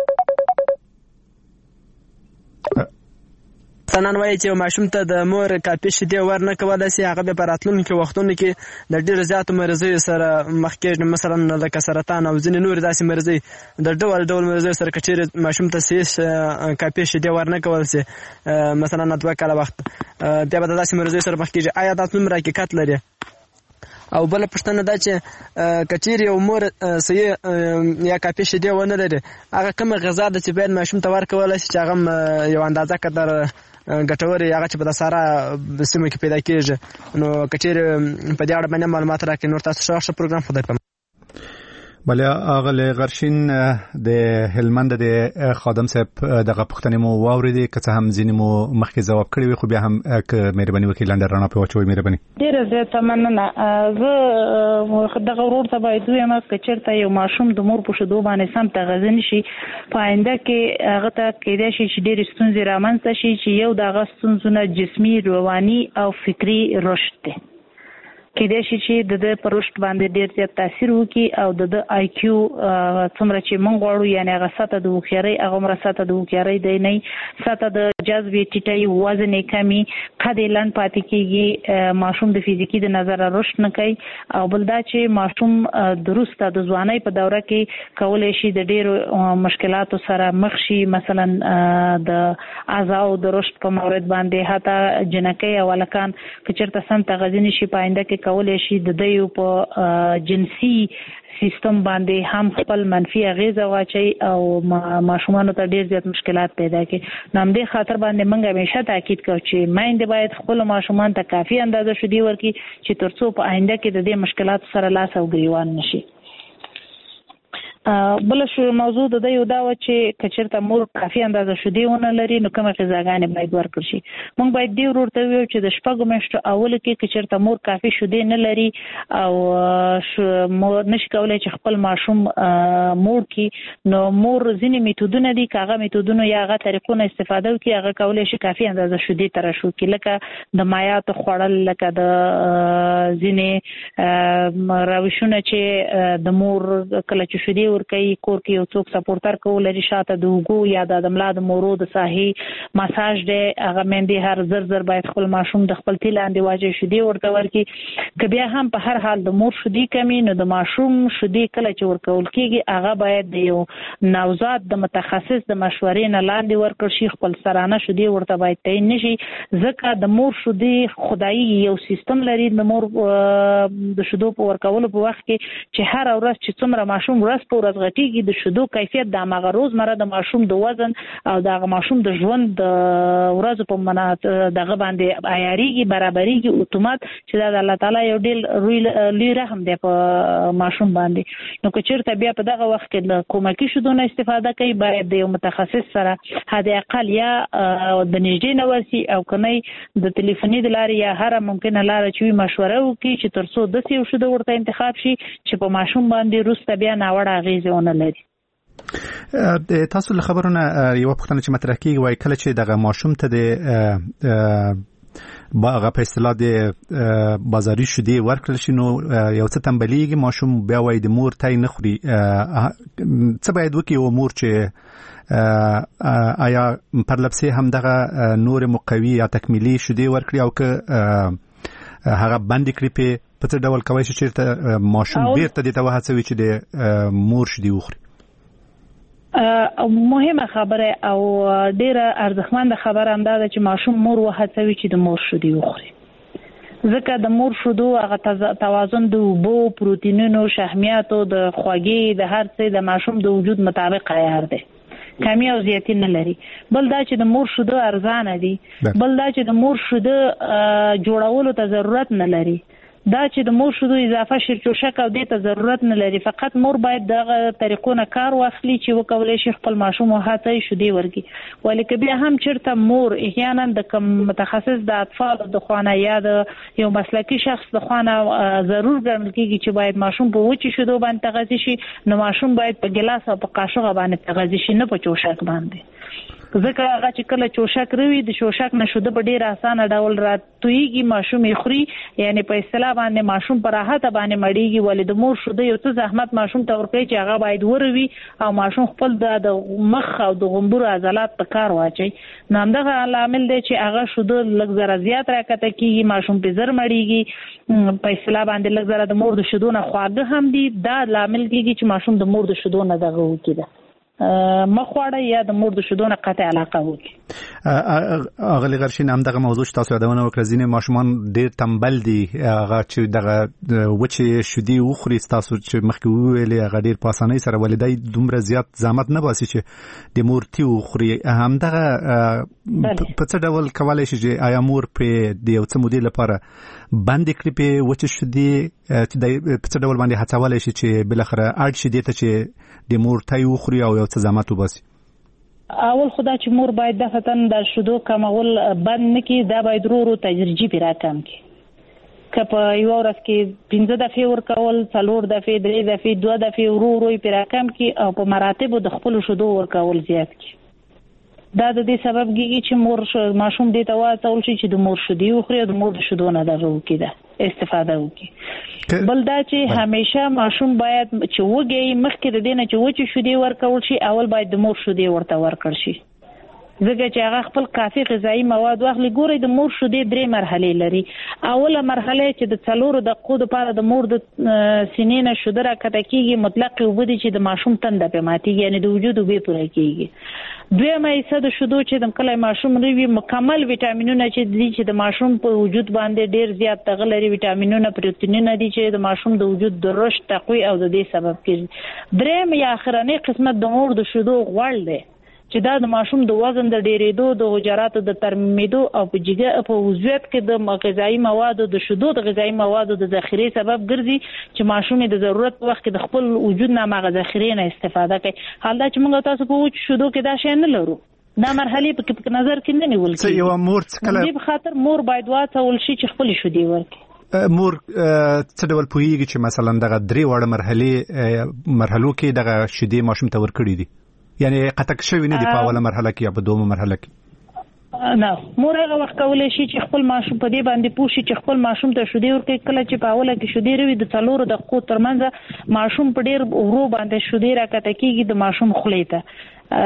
کسان وایي چې ماشوم ته د مور کافي شیدې ورنه کولی شي، هغه بیا په راتلونکي وختونو کې د ډېرو زیاتو مرضیو سره مخ کېږي، مثلا لکه سرطان او ځینې نورې داسې مرضۍ د ډول ډول مرضیو سره که چېرې ماشوم ته صحیح کافي شیدې ورنه کولی شي مثلا دوه کاله وخت بیا به د داسې مرضیو سره مخ کېږي. آیا دا څومره حقیقت لري؟ او بل پوښتنه دا چې کچیر یو مور صحیح یا کافي شیدې ونه لري، هغه کومه غذا ده چې باید ماشوم ته ورکولی شي چې هغه یو اندازه قدر ګټور هغه چې په د سارا سیمو کې پیدا کېږي؟ نو کچیر په دې اړه باندې معلومات راکړئ. نور تاسو ښه پروګرام خدای په بله اغلی غرشین د هلمند د خادم صاحب دغه پوښتنې مو واورېدې، که څه هم ځینې مو مخکې ځواب کړی وي، خو بیا هم که مهرباني وکړئ لنډه رڼا پرې واچوئ. مهرباني. ډېره زیاته مننه. زه دغه ورور ته باید ووایم که چېرته یو ماشوم د مور په شیدو باندې سم تغذیه نه شي، په آینده کې هغه ته کیدای شي چې ډېرې ستونزې رامنځته شي چې یو د هغه ستونزونه جسمي، رواني او فکري رشد دی. کېدای شي چې د د پر رشد باندې ډېر زیات تاثیر وکړي او د د آی کیو څومره چې موږ غواړو، یعنې هغه سطح د هوښیارۍ هغه عمره سطح د هوښیارۍ دی نه، سطح د جذبې ټیټۍ، وزن یې کمي، قد یې لنډ پاتې کېږي، ماشوم د فزیکي د نظره رشد نه کوي. او بل دا چې ماشوم د وروسته د ځوانۍ په دوره کې کولی شي د ډېرو مشکلاتو سره مخ شي، مثلا د اعضاو د رشد په مورد باندې حتی جنکۍ او هلکان که چېرته سم تغذیه نه شي په آینده کې کولی شي د دوی په جنسي سیستم باندې هم خپل منفي اغیزه واچي او ماشومانو ته ډیر زیات مشکلات پیدا کړي. نو همدې خاطر باندې موږ همیشه تاکید کوو چې میندې باید خپل ماشومان ته کافي اندازه شیدې ورکړي چې ترڅو په آینده کې د دې مشکلاتو سره لاس او ګریوان نشي. بل شو موضوع د یو دا و چې کچرته مور کافي اندازه شیدې ونه لري نو کومه غذاګانې باید ورکړل شي. موږ باید دی ورته ویو چې د شپږو میاشتو اول کې کچرته مور کافي شیدې نه لري او مور نشي کولای چې خپل ماشوم مور کې، نو مور ځینې میتودونه دي، کاغه میتودونه یا هغه طریقونه استفاده وکړي، هغه کولای شي کافي اندازه شیدې ترشح کړي، لکه د مایعاتو خوړل، لکه د ځینې روشونه چې د مور کله چې شیدې ورکوي کور کې یو څوک سپورټر کولري، شاته د اوږو یا د ملا د مورو د ساحې مساج دی، هغه مندې هر زر زر باید خپل ماشوم د خپل تیل لاندې واجه شیدې ورته ورکړي. که بیا هم په هر حال د مور شیدې کمي نو د ماشوم شیدې کله چې ورکول کېږي هغه باید د یو نوزاد د متخصص د مشورې نه لاندې ورکړل شي، خپل سرانه شیدې ورته باید تعین نشي، ځکه د مور شیدې خدایي یو سیستم لري د مور د شیدو په ورکولو په وخت کې چې هر ورځ چې څومره ماشوم ورځ په ورځ غټیږي د شیدو کیفیت د هغه روزمره د ماشوم د وزن او د هغه ماشوم د ژوند د ورځو په مناسبت دغه باندې عیاریږي، برابرېږي اتومات، چې دا د الله تعالی یو ډېر لوی رحم دی په ماشوم باندې. نو که چېرته بیا په دغه وخت کې د کومکي شیدو نه استفاده کوي باید د یو متخصص سره حد اقل یا د نږدې نه ورسي او کنه د ټلیفوني د لارې یا هر ممکنه لاره چې مشوره وکړي چې ترڅو داسې یو شیدو ورته انتخاب شي چې په ماشوم باندې وروسته بیا ناوړه اغیزې ونه لري. تاسو له خبرونه یو پوښتنه چې مطرح کیږي وای کله چې دغه ماشوم ته د باغه په اصطلاح د بازاري شیدې ورکړل شي نو یو څه تنبلیږي ماشوم بیا وای د مور تای نه خوري، څه باید وکړي او مور چې آیا پرلپسې هم دغه نور مقوي یا تکمیلي شیدې ورکړي او که هغه باندې کړي په څه ډول کوي چې چیرته ماشوم بیرته دې ته وهڅوي چې د مور شیدې وخوري؟ مهمه خبره او ډیره ارزښتمنه خبره هم دا ده چې ماشوم مور وهڅوي چې د مور شیدې وخوري، ځکه د مور شیدو هغه توازن د اوبو، پروتینونو، شحمیاتو، د خوږې، د هر څه د ماشوم د وجود مطابق عیار دی. کمی او زیاتی نه لري. بل دا چې د مور شیدو ارزانه دي. بل دا چې د مور شیدو جوړولو ته ضرورت نه لري. دا چې د مور شیدو اضافه شیرچوشک او دې ته ضرورت نه لري. فقط مور باید دغه طریقو نه کار واخلي چې وکولای شي خپل ماشوم وهاته شیدې ورکړي. ولیکه بیا هم چېرته مور احیانا د کوم متخصص د اطفالو د خوا یا د یو مسلکي شخص د خوا ضرور ګڼل کېږي چې باید ماشوم په وچې شیدو باندې تغذیه شي، نو ماشوم باید په ګیلاس او په قاشوغه باندې تغذیه شي، نه په چوشک باندې. ځکه هغه چې کله چوشک روي د چوشک نه شیده په ډیر اسانه ډول راتویږي، ماشوم یې خوري، یعنی په اصطلاح باندې ماشوم په راحت باندې مړیږي. ولې د مور شیده یو څه زحمت ماشوم ته ورکوي چې هغه باید وروي او ماشوم خپل د مخ او د غومبرو عضلات په کار واچي. نو همدغه عامل دی چې هغه شیده لږ زره زیات راکته کېږي، ماشوم په زر مړیږي. په اصطلاح باندې لږ زره د مور د شیدو نه خواږه هم دي. دا لامل کېږي چې ماشوم د مور د شیدو نه دغه وکړي مخواړه یا د مور د شیدو نه قطع علاقه وکړي. اغلی غرشین هم دغه موضوع تاسو یادونه وکړه، ځینې ماشومان ډیر تنبل دي، هغه چې دغه وچې شیدې وخوري تاسو چې مخکې وویلې هغه ډیر په اسانۍ سره والدای دومره زیات زحمت نه باسي چې د مور تی وخوري. همدغه په څه ډول کولای شي چې آیا مور په د یو څه مودې لپاره باندې کړي په وچې شیدې چې د په څه ډول باندې هڅولای شي چې بل اخره اړ شي دې ته چې د مور تی وخوري او یو څه زحمت وباسي؟ اول خدا چې مور باید د فتن د شیدو کمول بند نه کړي، دا باید ورو ورو تدریجي پیرا کم کړي. که په یو ورځ کې پنځه دفعې ورکول، څلور دفعې، درې دفعې، دوه دفعې ورو ورو پیرا کم کړي او په مراتبو د خپل شیدو ورکول زیات کړي. دا د دې سبب کېږي چې مور ماشوم دې ته واچول شي چې د مور شیدې وخوري او د مور د شیدو نه دغه وکړي، استفاده وکړي. بل دا چې همیشه ماشوم باید چې وږی مخکې د دې نه چې وچې شیدې ورکول شي، اول باید د مور شیدې ورته ورکړل شي، ځکه چې هغه خپل کافي غذایی مواد واخلي. ګورئ د مور شیدې درې مرحلې لري. اوله مرحله چې د څلورو دقیقو دپاره د مور د سینې نه شیده راکته کېږي، مطلق اوبه دي چې د ماشوم تنده پرې ماتېږي، یعنې د وجود اوبې پوره کېږي. دویمه حصه د شیدو چې د کله ماشوم روي، مکمل ویټامینونه چې دي چې د ماشوم په وجود باندې ډیر زیات دغه لري، ویټامینونه، پروتینونه دي چې د ماشوم د وجود د رشد، تقویه او د دې سبب کېږي. دریم یا اخرنی قسمت د مور د شیدو غوړ دی چې دا د ماشوم د وزن د ډیرېدو، د حجراتو د ترمیمېدو او په جګه په عضویت کې د غذایی موادو د شیدو د غذایی موادو د ذخیرې سبب ګرځي چې ماشوم د ضرورت په وخت کې د خپل وجود نه هغه ذخیرې نه استفاده کوي. حال دا چې موږ تاسو په وچ شیدو کې دا شی نه لرو، دا مرحله په نظر کې نه نیول کېږي. یو مور څکله دې په خاطر مور باید واچول شي چې خپل شیدې ورکړي. مور څه ډول پوهیږي چې مثلا دغه درې وړه مرحله مرحلو کې دغه شیدې ماشوم ته ورکړي دي، یعنی قطع شوی نه دی په اوله مرحله کې یا په دومره مرحله کې؟ نه، مور هغه وخت کولای شي چې خپل ماشوم په دې باندې پوه شي چې خپل ماشوم ته شیدې ورکړي. کله چې په اوله کې شیدې روي، د څلورو دقیقو ترمنځ ماشوم په ډیر ورو باندې شیدې راکته کېږي د ماشوم خولې ته،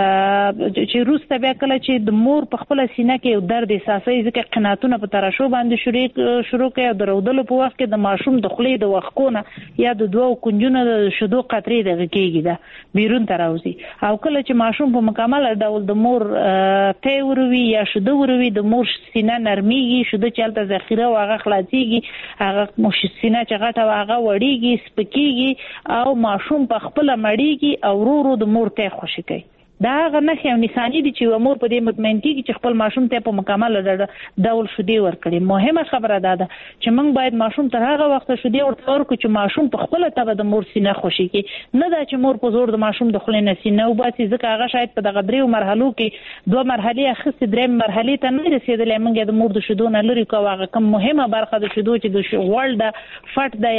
چې روسته بیا کله چې د مور په خپل سینه کې یو درد احساسوي، ځکه قناتونه په تراشو باندې شروع شروع کوي او د رودلو په وخت کې د ماشوم د خولې د وښکونه یا د دوو کنجونو د شیدو قطرې دغه کېږي دا بیرون ته راوځي. او کله چې ماشوم په مکمل ډول د مور تی وروي یا شیدو وروي، د مور سینه نرمیږي، شیدو چې هلته ذخیره او هغه خلاصېږي، هغه سینه چې غټه وه هغه وړېږي، سپکېږي او ماشوم په خپله مړېږي او ورو ورو د مور تی خوشې کوي. دا هغه نښې او نښانې دي چې یوه مور په دې مطمئن کېږي چې خپل ماشوم ته په مکمل ډول شیدې ورکړي. مهمه خبره دا ده چې موږ باید ماشوم تر هغه وخته شیدې ورته ورکړو چې ماشوم په خپله طبع د مور سینه خوشې کړي، نه دا چې مور په زور د ماشوم د خولې نه سینه وباسي، ځکه هغه شاید په دغه دریو مرحلو کې دوه مرحلې اخیستې، درېیم مرحلې ته نه رسېدلی، موږ یې د مور د شیدو نه لرې کوو. هغه کوم مهمه برخه د شیدو چې د غوړ ده، فټ ده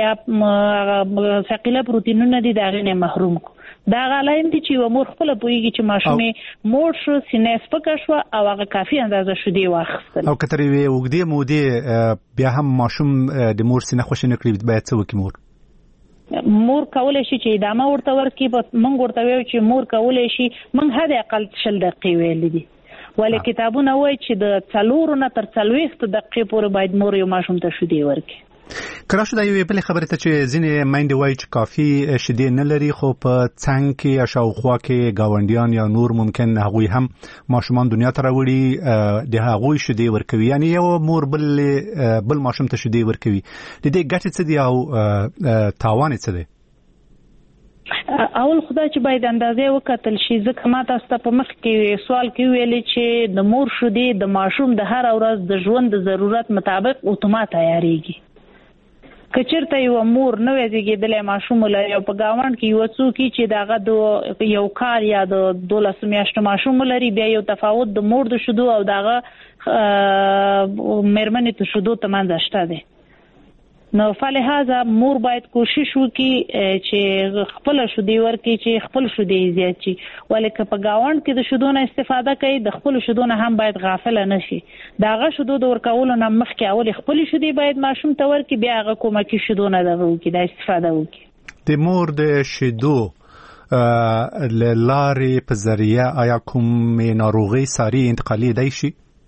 یا ثقیله پروتینونه دي، د هغې نه محروم کړو. دا غلایم دي چې یو مور خپل پوهیږي چې ماشومې مور شو، سینې سپکه شوه او هغه کافي اندازه شیدې واخیستل. او که تر یوې اوږدې مودې بیا هم ماشوم د مور سینه خوشې نه کړي، باید څه وکړي مور؟ مور کولی شي چې ادامه ورته ورکړي. موږ ورته وایو چې مور کولی شي، موږ حد اقل شل دقیقې ویلي دي، ولې کتابونه وایي چې د څلورو نه تر څلوېښتو دقیقې پورې باید مور یو ماشوم ته شیدې ورکړي. کله شو دا یوې بلې خبرې ته چې ځینې میندې وایي چې کافي شیدې نه لري، خو په څنګ کې یا شاوخوا کې ګاونډیان یا نور ممکن هغوی هم ماشومان دنیا ته راوړي، د هغوی شیدې ورکوي، یعنی یو مور بل بل ماشوم ته شیدې ورکوي. د دې ګټې څه دي او تاوان یې څه دی؟ اول خدای چې باید اندازې وکتل شي. ځکه ما تاسو ته په مخ کې سوال کې ویلي چې د مور شیدې د ماشوم د هر ورځ د ژوند د ضرورت مطابق اتومات تیاریږي. که چېرته یو مور نوې زیږېدلی ماشوم لري او په ګاونډ کې یو څوک چې دغه د یو کال یا د دولس میاشتو ماشوم لري، بیا یو تفاوت د مور د شیدو او دغه مېرمنې د شیدو ترمنځ شته دی. نو فلهذا مور باید کوشش وکړي چې خپل شیدې ورکړي چې خپل شیدې زیات شي. ولې که په ګاونډ کې د شیدو نه استفاده کوي، د خپل شیدو نه هم باید غافله نه شي. د هغه شیدو د ورکولو نه مخکې اول خپل شیدې باید ماشوم ته ورکړي، بیا هغه کومکي شیدو نه دغه وکړي، د استفاده وکړي. د مور د شیدو له لارې په ذریعه آیا کومې ناروغۍ ساري انتقالي دی شي؟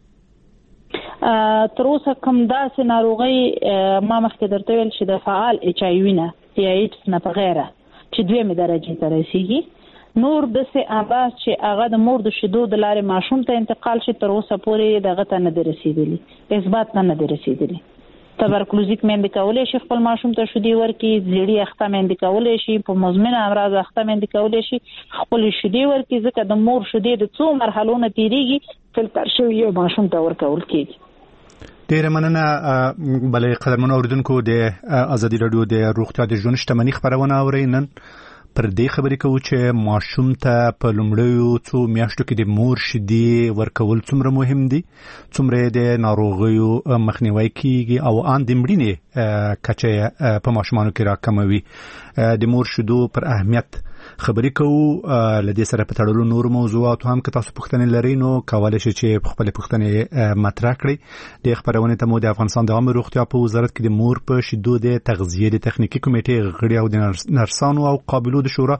تر اوسه کوم داسې ناروغۍ ما مخکې درته ویل چې د فعال ایچ آی وي نه یا ایډز نه په غیره چې دویمې درجې ته رسیږي، نور داسې امراض چې هغه د مور د شیدو د لارې ماشوم ته انتقال شي تر اوسه پورې دغه ته نه دی رسېدلی، اثبات ته نه دی رسېدلی. تبرکلوزیک میندې کولی شي خپل ماشوم ته شیدې ورکړي، زیړي اخته میندې کولی شي، په مزمنه امراض اخته میندې کولی شي خپل شیدې ورکړي، ځکه د مور شیدې د څو مرحلو نه تېرېږي، فلټر شوي یو ماشوم ته ورکول کېږي. ډیره مننه. بلې قدرمنو اوریدونکو، د ازادي راډیو د روغتیا د ژوند شتمنۍ خبرونه اورئ. نن پر دې خبرې کوو چې ماشوم ته په لومړیو څو میاشتو کې د مور شیدې ورکول څومره مهم دي، څومره د ناروغیو مخنیوی کیږي او ان د مړینې کچه په ماشومانو کې راکموي. د مور شیدو پر اهمیت خبرې کوو. لدې سره په تړلو نور موضوعات هم که تاسو پوښتنې لرئ نو کولای شئ چې خپل پوښتنې مطرح کړئ. د خبرونې ته مو د افغانستان د عامه روغتیا په وزارت کې د مور په شیدو د تغذیې د تخنیکی کمیټې غړي او د نرسانو او قابلو د شورا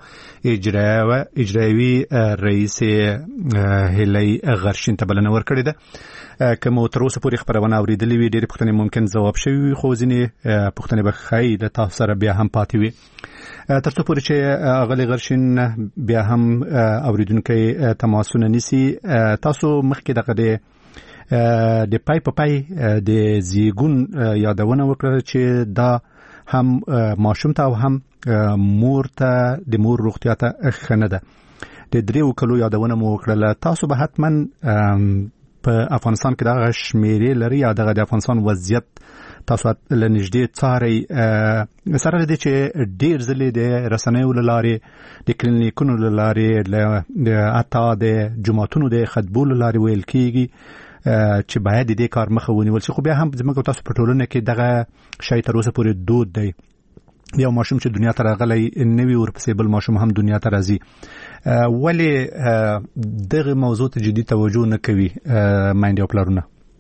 اجرایوي رئیس هیلۍ غرشین ته بلنه ورکړې ده. که مو تر اوسه پورې خبرونه اوریدلې وي، ډېرې پوښتنې ممکن ځواب شوي وي، خو ځینې پوښتنې به ښایي د تاسو سره بیا هم پاتې وي. تر څو پورې چې اغلی غرشین بیا هم اوریدونکي تماسونه نیسي، تاسو مخکې دغه د د پای په پای د زیږون یادونه وکړه چې دا هم ماشوم ته او هم مور ته د مور روغتیا ته ښه نه ده. د دریو کلو یادونه مو وکړله. تاسو به حتما په افغانستان کې دغه شمیرې لري یا دغه د افغانستان وضعیت تاسو له نږدې څارئ، سره له دې چې ډېر ځلې د رسنیو له لارې، د کلینیکونو له لارې، حتی د جوماتونو د خطبو له لارې ویل کېږي چې باید د دې کار مخه ونیول شي. خو بیا هم زموږ تاسو په ټولنه کې دغه شی تر اوسه پورې دود دی. یو ماشوم چې دنیا ته راغلی نوي، ورپسې بل ماشوم هم دنیا ته راځي. ولې دغه موضوع ته جدي توجه نه کوي میندې او پلرونه؟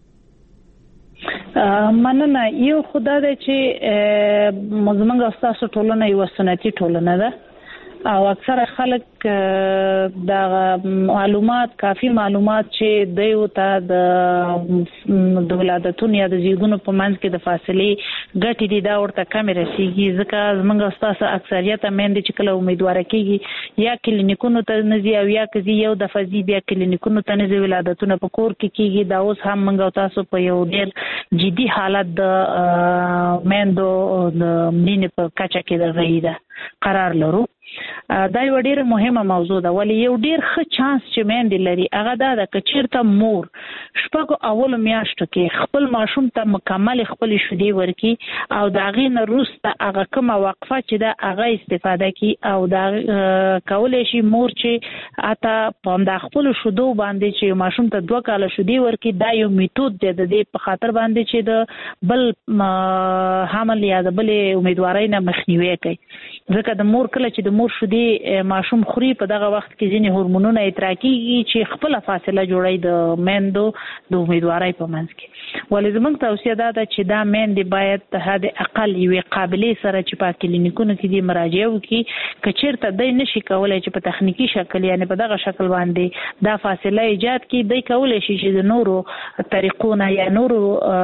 مننه. یو خدای دی چې زموږ ستاسو ټولنه یوه سنتي ټولنه ده او اکثره خلک د معلومات کافي معلومات چې دیو ته د ولادتونو یا د زیږونو په منځ کې د فاصلې ګټې دي دا ورته کمې رسیږي. ځکه زموږ ستاسو اکثریت میندې چې کله امیدواره کېږي یا کلینیکونو ته نه ځي او یا که ځي یو دفعه ځي بیا کلینیکونو ته نه ځي، ولادتونه په کور کې کېږي. دا اوس هم موږ او تاسو په یو ډېر جدي حالت د میندو د مړینې په کچه کې د غیده قرار لرو. دا یو ډېر مهمه موضوع ده. ولې یو ډېر ښه چانس چې میندې لري هغه دا ده که چېرته مور شپږو اولو میاشتو کې خپل ماشوم ته مکملې خپلې شیدې ورکړي او د هغې نه وروسته هغه کومه وقفه چې ده هغه استفاده کړي او د کولی شي مور چې حتی په همدا خپلو شیدو باندې چې ماشوم ته دوه کاله شیدې ورکړي، دا یو میتود دی د دې په خاطر باندې چې د بل حمل یا د بلې امیدوارۍ نه مخنیوی کوي. ځکه د مور کله چې د مور شیدې ماشوم خوري په دغه وخت کې ځینې هورمونونه اطراع کېږي چې خپله فاصله جوړوي د میندو د امیدوارۍ په منځ کې. ولې زموږ توصیه دا ده چې دا میندې باید حد اقل یوې قابلې سره چې په کلینیکونو کې دي مراجعه وکړي. که چېرته دی نشي کولی چې په تخنیکي شکل یعنې په دغه شکل باندې دا فاصله ایجاد کړي، دی کولی شي چې د نورو طریقو نه یا نورو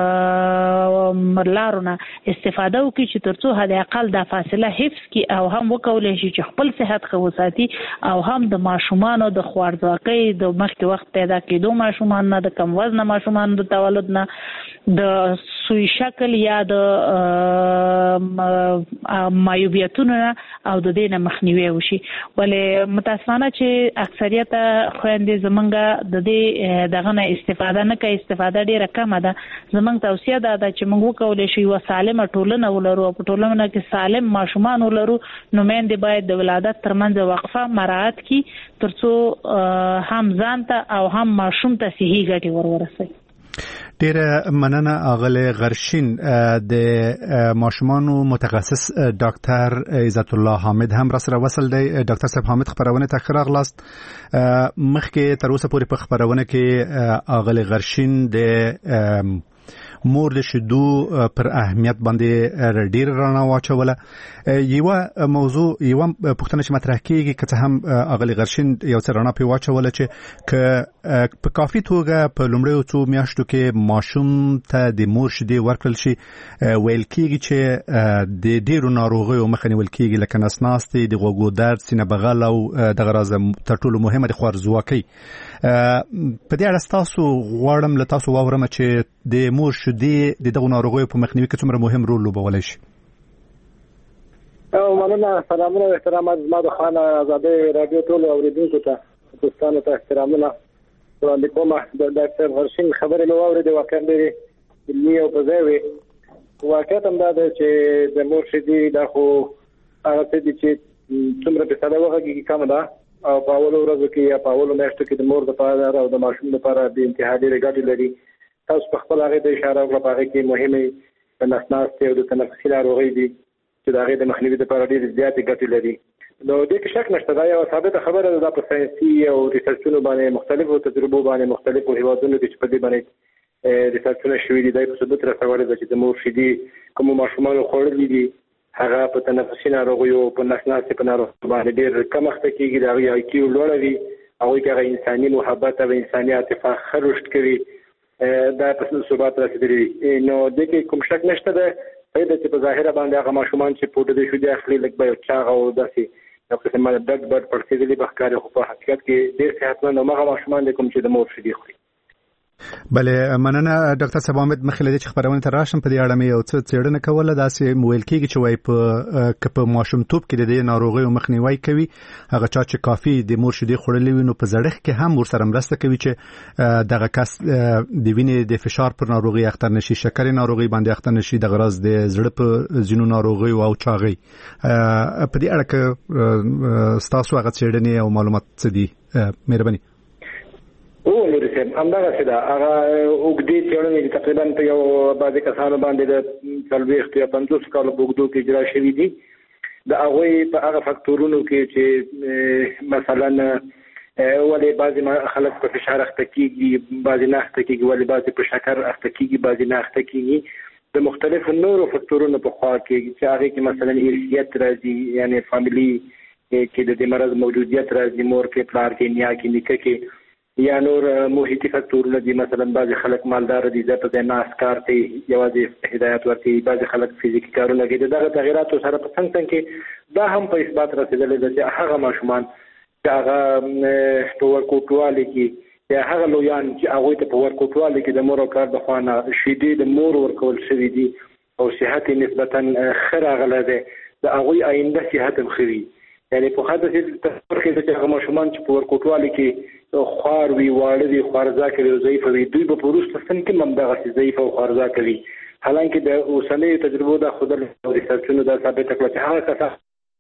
لارو نه استفاده وکړي چې تر څو حد اقل دا فاصله حفظ کړي او هم وکولی شي چې خپل صحت ښه وساتي او هم د ماشومانو د خوارځواکۍ د مخکې وخت پیدا کېدو ماشومان نه، د کم وزنه ماشومانو د تولد نه، د سوی شکل یا د مایوبیتونو او د دې نه مخنیوي وشي. ولې متاسفانه چې اکثریت خويندې زمونږ د دې دغه نه استفاده نه کوي، استفاده ډیره کمه ده. زمونږ توصیه ده چې موږ وکولای شو یو سالمه ټولنه ولرو او په ټولنه کې سالم ماشومان ولرو. نو مېندې باید د ولادت ترمنځ وقفه مراعات کړي ترڅو هم ځان ته او هم ماشوم ته صحي ګټې ورورسوي. ډیره مننه اغله غرشین د ماشومانو متخصص ډاکټر عزت الله حامد هم را سره وصل دی. ډاکټر صاحب حامد خبرونه ته ښه راغلاست. مخکې تر اوسه پورې په خبرونه کې اغله غرشین د مور د شیدو پر اهمیت باندې ډیر رڼا واچوله. یو موضوع یو پوښتنه چې مطرح کیږي که هم اغلی غرشین یو څه رڼا په واچوله چې ک په کافي توګه په لومړیو څو میاشتو کې ماشوم ته د مور شیدې ورکړل شي. ویل کیږي چې د ډیرو ناروغیو مخه نیول کیږي لکه نسناستي، د غوږو درد، سینه بغل او دغه راز تر ټولو مهمه د خوارزواکۍ. په دې اړه تاسو غواړم له تاسو واورم چې د مور شیدې د دغه ناروغیو په مخنیوي کې څومره مهم رول لوبولی شي. او مننه، سلامونه او احترامات زما د خانه آزادۍ رادیو ټولو اوریدونکو ته، دوستانو ته احترامونه وړاندې کوم. د ډاکټر غرشین خبرې مې واورېدې، واقعا ډېرې علمي او په ځای وې. واقعیت هم دا دی چې د مور شیدې دا خو هغه څه دي چې څومره فیصده وغږېږي کمه ده او په اولو ورځو کې یا په اولو میاشتو کې د مور دپاره او د ماشوم دپاره د انتها ډېرې ګټې لري. تاسو په خپل هغې ته اشاره وکړه، په هغې کې مهمې د نسناستې او د تنفسي ناروغۍ دي چې د هغې د مخنیوي دپاره ډېرې زیاتې ګټې لري. نو دې کې شک نشته، دا یوه ثابته خبره ده. دا په ساینسي او ریسرچونو باندې مختلفو تجربو باندې مختلفو هېوادونو کې چې په دې باندې ریسرچونه شوي دي، دا په ثبوت رسولي ده چې د مور شیدې کومو ماشومانو خوړلي دي هغه په تنفسي ناروغیو په نسناستې په ناروغیو باندې ډېر کم اخته کېږي. د هغوی آی کیو لوړه وي، هغوی کې هغه انساني محبت او انساني عاطفه ښه رشد کوي. دا په ثبات رسېدلي دي. نو دې کې کوم شک نشته ده دا چې په ظاهره باندې هغه ماشومان چې پوډر د شیدې اخلي لږ به یو چاغ او داسې یو قسم ډک بډ پړسېدلي به ښکاري، خو په حقیقت کې ډېر صحتمند هماغه ماشومان دي کوم چې د مور شیدې خوري. بله مننه ډاکټر صاحب حامد. مخکې له دې چې خبرونه ته راشم په دې اړه مې یو څه څېړنه کوله. داسې ویل کېږي چې وایي په که په ماشومتوب کې د دې ناروغیو مخنیوی کوي هغه چا چې کافي د مور شیدې خوړلې وي نو په زړښت کې هم ورسره مرسته کوي چې دغه کس د وینې د فشار پر ناروغي اخته نشي، شکرې ناروغي باندې اخته نشي، دغه راز د زړه په ځینو ناروغیو او چاغۍ. په دې اړه که ستاسو هغه څېړنې او معلومات څه دي مهرباني؟ او نورې صاحب همدغسې ده. هغه اوږدې څېړنې تقریبا په یو بعضې کسانو باندې د څلوېښتو یا پنځوسو کالو په اوږدو کې اجرا شوي دي. د هغوی په هغه فکتورونو کې چې مثلا ولې بعضې خلک په فشار اخته کېږي، بعضې نه اخته کېږي، ولې بعضې په شکر اخته کېږي، بعضې نه اخته کېږي. د مختلفو نورو فکتورونو په خوا کې چې هغې کې مثلا ارثیت راځي، یعنې فامیلي کې د دې مرض موجودیت راځي، مور کې، پلار کې، نیا کې، نیکه کې، یا نور محیطي فکتورونه دي. مثلا بعضې خلک مالدار دي، زه په ځای ناست کار کوي، یوازې هدایت ورکوي. بعضې خلک فزیکي کارونه کوي. د دغه تغیراتو سره په څنګ څنګ کې دا هم په اثبات رسېدلی ده چې هغه ماشومان چې هغه په ورکوټوالي کې یا هغه لویان چې هغوی ته په ورکوټوالي کې د مور او پلار د خوا نه شیدې د مور ورکول شوي دي او صحت یې نسبتا ښه راغلی دی، د هغوی آینده صحت هم ښه وي. یعنې په خاطر چې تصور کې چې هغه ماشومان چې په ورکوټوالي کې خوار وي، واړه وي، خوارزا کوي او ضعیفه وي، دوی به په وروسته سن کې هم همدغسې ضعیفه او خوارزا کوي. حالانکه د اوسنیو تجربو دا ښودل او ریسرچونو دا ثابته کړه چې هغه کسان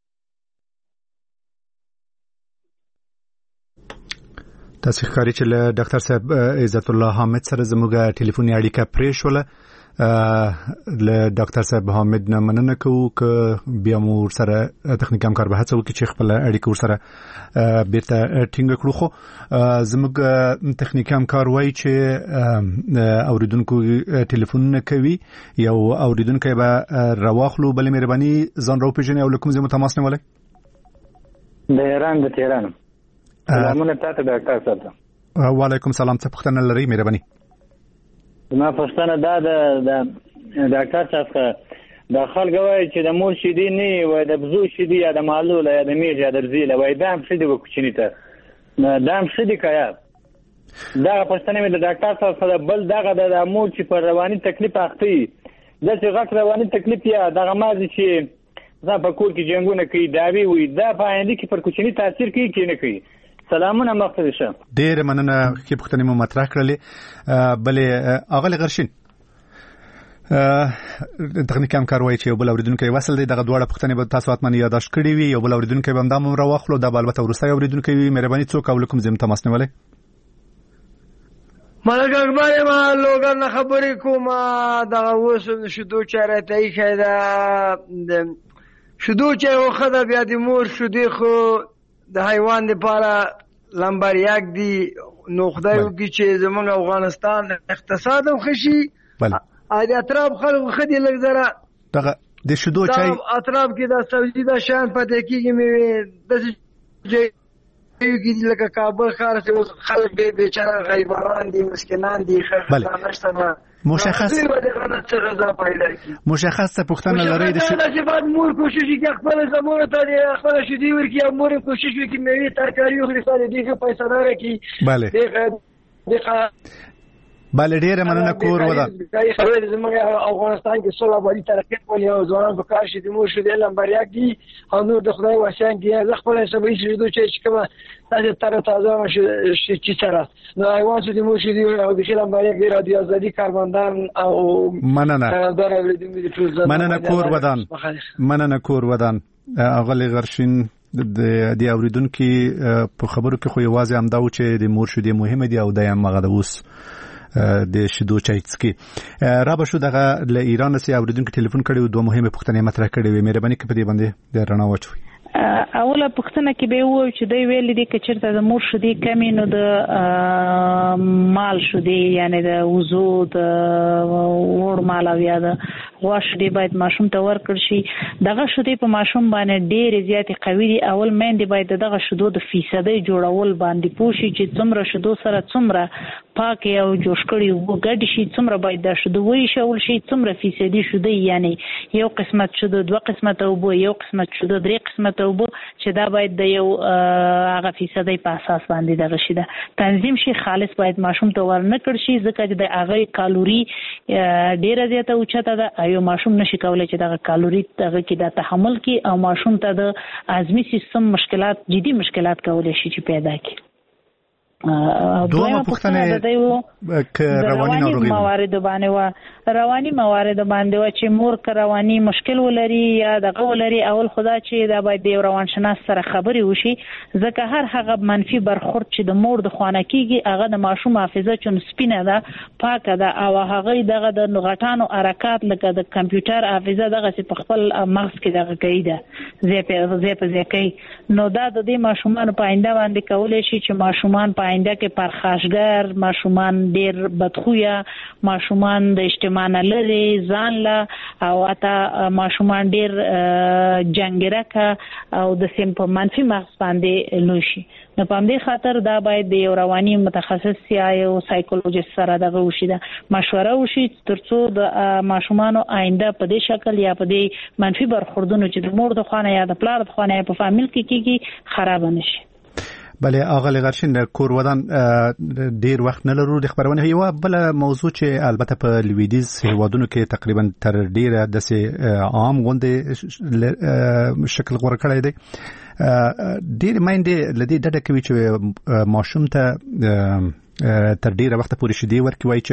تاسو ښکاري چې له ډاکټر صاحب عزت الله حامد سره زموږ ټلیفوني اړیکه پرې شوله. له ډاکټر صاحب حامد نه مننه کوو که بیا مو ورسره تخنیکي همکار به هڅه وکړي چې خپله اړیکه ورسره بیرته ټینګه کړو. خو زموږ تخنیکي همکار وایي چې اوریدونکو ټلیفونونه کوي، یو اوریدونکی به راواخلو. بلې مهرباني ځان راوپېژنئ او له کوم ځای مو تماس نیولی؟ د ایران د تهران. سلامونه تاته ډاکټر صاحب. وعلیکم سلام. څه پوښتنه لرئ مهرباني؟ زما پوښتنه دا ده د ډاکټر صاحب څخه د خلک وایي چې د مور شیدې نه وي، د بزو شیدې یا د معلوله یا د میږ یا د رزیله وایي دا هم ښه دي کوچني ته، دا هم ښه دي که یا؟ دا پښتنه مې د ډاکټر صاحب سره بل دغه د مور چې پر رواني تکلیف اخته د چې غټ رواني تکلیف یا دغه مازي چې زه په کور کې جنگونه کوي داوی وي دا په اندې کې پر کوچني تاثیر کوي کې نه کوي. سلامونه مخته شه. ډېر مننه چې پښتنه مو مطرح کړلې. بلې اغل غرشین تخنیکی همکار وایي چې یو بل اوریدونکی وصل دی دغه دواړه پوښتنې به تاسو حتما یادداشت کړې وي. یو بل اوریدونکی به هم دا هم راواخلو دا به البته وروستی اوریدونکی وي. مهرباني څوک او لکم زم تماس نیولی ملک اکبر ما لوګر نه خبرې کوم دغه اوس شیدو چاره ته یې دا شیدو چې وخده بیا د مور شیدې خو د حیوان لپاره لمبر یک دی نو خدای وکړي چې زمونږ افغانستان اقتصاد هم ښه شي. بله د اطراف خلکو ښه دي لږ ذره دغه د شیدو چای اطراف کې د سبزي د شیان پاتې کېږي مې داسې ځایو کې دي لکه کابل ښار کې خلک ډېر بېچاره غریبان دي مسکینان دي ښه نشته نه مشخص مشخص څه پوښتنه لرئ د چې باید مور کوشش وکړي خپله زمونو ته د خپله شیدې ورکړي او مور کوشش وکړي مېوې ترکاري وخوري سره دې ښه پیسهداره کړي. بله بله ډېره مننه کور ودان. زموږ افغانستان کې سوله ابادي ترقي کول یو ځوانان په کار شي د مور شیدې لمبر یک دي او نور د خدای واسیان کې زه خپله سبزي شیدو چې کومه تاسې تر تازه چې سره نو حیوان چې د مور شیدې او د لمبر یک ډېر د ازادي کارمندان او مننه مننه کور ودان مننه کور ودان. اغلی غرشین د دې اوریدونکو په خبرو کې خو یوازې همدا و چې د مور شیدې مهمه دي او د هم هغه د اوس د شیدو چای څکي را به شو دغه له ایران سي اوریدونکو ټلیفون کړي او دوه مهمه پوښتنې مطرح کړې وي. مهرباني کوي په دې باندې د رڼا واچوي. اوله پوښتنه کې به وو چې دوی ویل دي چې چیرته د مور شیدې کمی نو د مال شیدې یعنی د وزو د وړ مال او یا د غوا شیدې باید ماشوم ته ورکړل شي. دغه شیدې په ماشوم باندې ډېرې زیاتې قوي دي. اول میندې باید دغه شیدو د فیصدي جوړول باندې پوه شي چې څومره شیدو سره څومره پاک او جوش کړي وو ګډ شي څومره باید د شیدو ویشول شي څومره فیصدي شیدې یعنی یو قسمت شیدو دوه قسمت اوبه یو قسمت شیدو درې قسمت اوبه چې دا باید د یو هغه فیصدي په اساس باندې دغه شي ده تنظیم شي. خالص باید ماشوم ته ورنه کړ شي ځکه چې د هغه کالوري ډیره زیاته اوچته ده. یو ماشوم نشي کولای چې دغه کالوري دغه کې د تحمل کې او ماشوم ته د هضمي سیستم مشکلات جدي مشکلات کولای شي چې پیدا کړي. دوه پوښتنه د رواني ناروغي موارد باندې و رواني موارد باندې و چې مور ک رواني مشکل ولري یا دغه ولري اول خدا چې دا باید د روانشناس سره خبري وشي ځکه هر هغه منفي برخورد چې د مور د خوانه کیږي هغه د ماشوم حافظه چون سپینه ده پاکه ده او هغه دغه د غټانو حرکات لکه د کمپیوټر حافظه دغه په خپل مغز کې دغه کوي ده زی په زی په زی کوي نو دا د دې ماشومان په آینده باندې کولای شي چې ماشومان په آینده کې پرخاشګر ماشومان ډېر بدخویه ماشومان د اجتماع نه لري ځان له او اته ماشومان ډېر جنګرکه او د سیم په منفي مغز باندې لوي شي. نو په دې خاطر دا باید د یو رواني متخصص یا یو سایکولوژیست سره دغه وشي دا مشوره وشي ترڅو د ماشومانو آینده په دې شکل یا په دې منفي برخوردونو چې د مور د خوانه یا د پلار د خوانه په فامیل کې کیږي خراب نشي. بله اغلی غرشین کور ودان ډیر وخت نه لرو د خبرونه یو بل موضوع چې البته په لویدیز هیوادونو کې تقریبا تر ډیره د عام غونډې شکل غوړ کړی دی. ډیر مایندې لدی ډډه کوي چې ماشوم ته تر ډیره وخت پورې شیدې ورکوي وایي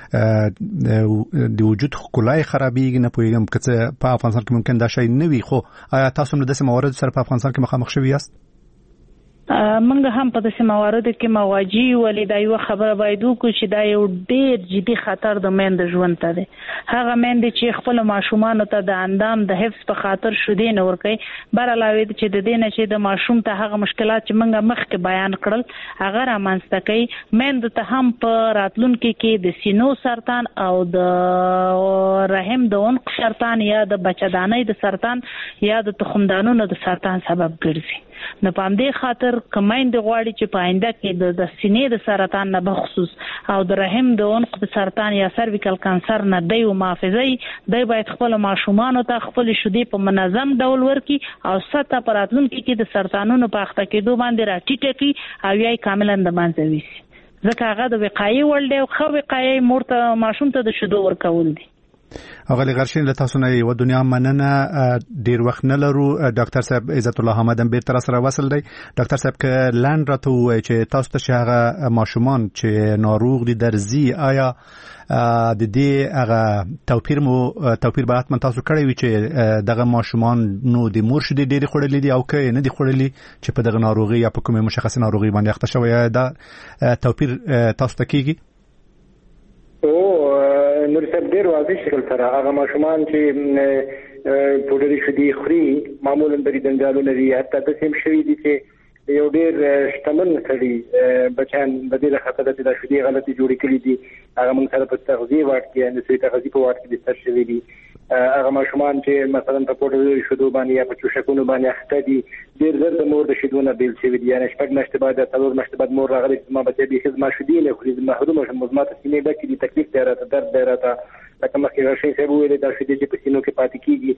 چې د وجود ښکلا یې خرابېږي. نه پوهېږم که څه په افغانستان کې ممکن دا شی نه وي خو آیا تاسو هم له داسې مواردو سره په افغانستان کې مخامخ شوي یاست؟ منګه هم په داسې مواردو کې مواجه ولې دا یو خبره باید وکړو چې دا یو ډېر جدي خطر د میندې ژوند ته دی. هغه میندې چې خپل ماشومانو ته د اندام د حفظ په خاطر شیدې نه ورکوي بر علاوه چې د دې نه چې د ماشوم ته هغه مشکلات چې منګه مخکې بیان کړل هغه رامنځته کوي میندو ته هم په راتلونکي کې د سینو سرطان او د رحم د عنق سرطان یا د بچه‌دانۍ د سرطان یا د تخمدانونو د سرطان سبب ګرځي. نو په دې خاطر کمایند غواړي چې په آینده کې د سینې د سرطان نه بخصوص او د رحم د عنق د سرطان یا سرویکل کانسر نه دی او محافظي دی باید خپل ماشومان ته خپل شیدې په منظم ډول ورکي او ستا پراتلونکو کې د سرطانونو په اخته کېدو باندې راټیټه کی او یې کاملا د منځ ویسي. ځکه هغه د وقایي وړ دی او ښه وقایي مور ته ماشوم ته د شیدو ورکول دي. اغلی غرشین له تاسو نه یو دنیا مننه. ډیر وخت نه لرو. ډاکټر صاحب عزت الله حمد هم بیرته سره وصل دی. ډاکټر صاحب که لاند راته وایي چې تاسو ته چې هغه ماشومان چې ناروغ دي درځي آیا د دې هغه توپیر مو توپیر به حتما تاسو کړی وي چې دغه ماشومان نو د مور شیدې ډېرې خوړلې دي او که نه دي خوړلې چې په دغه ناروغي یا په کومې مشخصې ناروغي باندې اخته شوی دا توپیر تاسو ته کیږي؟ او نور صاحب ډېر واضح شکل سره هغه ماشومان چې پوډري شیدې خوري معمولا د دندالو لري حتی داسې هم شوي دي چې یو ډېر شتمن سړي بچیان د دې له خطره چې دا شیدې غلطې جوړې کړي دي هغه موږ سره په تغذیې واټ کې اندسوي تغذیې په واټ کې بستر شوي دي. هغه ماشومان چې مثلا په پوډري شیدو باندې یا په چوشکونو باندې اخته دي ډېر زر د مور د شیدو نه بیل شوي دي. یعنې شپږ میاشتې بعد څلور میاشتې بعد مور راغلی چې زما بچی بیخي زما شیدې نه خوري محرومه شم زما ته سینې ډکې دي تکلیف دی راته درد دی راته لکه مخکې غرشین صاحب وویلې دا شیدې چې په سینو کې پاتې کېږي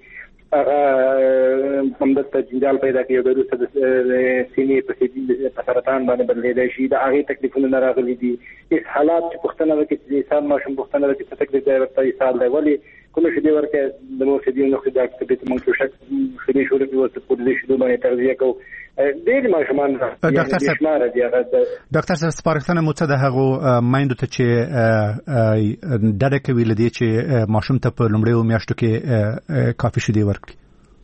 هغه همدلته جنجال پیدا کوي او د وروسته د سینې په سرطان باندې بدلېدی شي د هغې تکلیفونه نه راغلي دي. هېڅ حالات چې پوښتنه وکړي چې د اسهال ماشوم پوښتنه وکړي څه تکلیف دی ورته اسهال دی ولې کومې شیدې ورکړې د مور شیدې نه خوري دا طبیعت موږ چوشک شیدې شروع کړي ورته پوډري شیدو باندې تغذیه کوو ډېر ماشومان ډاکټر صاحب سپارښتنه مو څه ده هغو میندو ته چې ډډه کوي له دې چې ماشوم ته په لومړیو میاشتو کې کافي شیدې ورکړي؟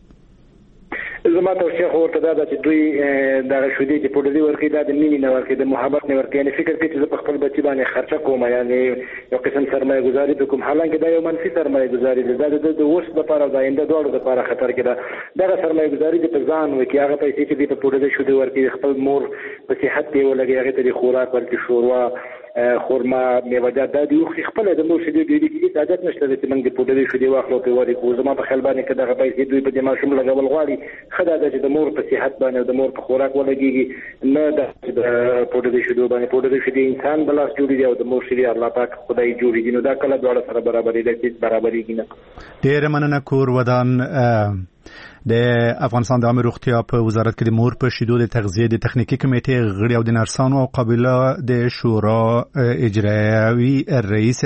زما توصیه خو ورته دا ده چې دوی دغه شیدې چې پوډري ورکړي دا د مینې نه ورکړي د محبت نه ورکړي. یعنې فکر کوي چې زه په خپل بچي باندې خرچه کوم یعنې یو قسم سرمایه ګزاري به کوم حالانکه دا یو منفي سرمایه ګزاري ده دا د اوس لپاره او د آینده دواړو لپاره خطر کې ده. دغه سرمایه ګزاري چې په ځان وکړي هغه پیسې چې دوی په پوډري شیدې ورکړي خپل مور په صحت یې ولګي هغې ته د خوراک ورکړي شوروا خورما میوه‌جات دا دی خو خپل د مور شیدې ډېرې کې عادت نشته چې موږ د پوډري شیدې واخلو په وری خو زما په خیال باندې که دغه پیسې دوی په دې ماشوم لګول غواړي ښه ده چې د مور په صحت باندې او د مور په خوراک ولګېږي نه د پوډري شیدو باندې. پوډري شیدې انسان بلاس جوړي دي او د مور شیدې الله پاک خدای جوړي دي نو دا کله دواړه سره برابرې ده چې برابرېږي نه. ډېره مننه. کور ودان د افغانستان د عامه روغتیا په وزارت کې د مور په شیدو د تغذیه د تخنیکی کمیټې غړي او د نرسانو او قابله د شورا اجرایوي رئیس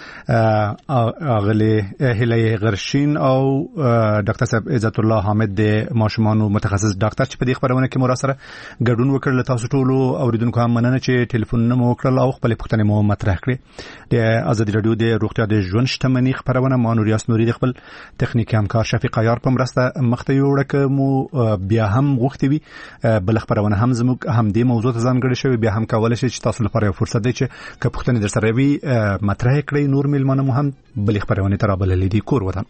اغلی هلی غرشین او ډاکټر صاحب عزت الله حامد د ماشومان متخصص ډاکټر چې په دې خبرونه کې مو سره ګډون وکړل. تاسو ټول اوریدونکو هم مننه چې ټلیفون مو وکړل او خپل پوښتنې مو مطرح کړې. د ازادي رادیو د روغتیا د ژوند شتمنۍ خبرونه ما نوریاس نوري د خپل تخنیکی همکار شفیق عیار په مرسته مخته یوړه که مو بیا هم غوښتي وي بل خبرونه هم زموږ هم دې موضوع ته ځانګړې شوی بیا هم کولای شئ چې تاسو لپاره یو فرصت دی چې که پوښتنې در سره وي مطرح کړئ. نور میلمانه مو هم بل خبرونه تر بللې دي. کور ودان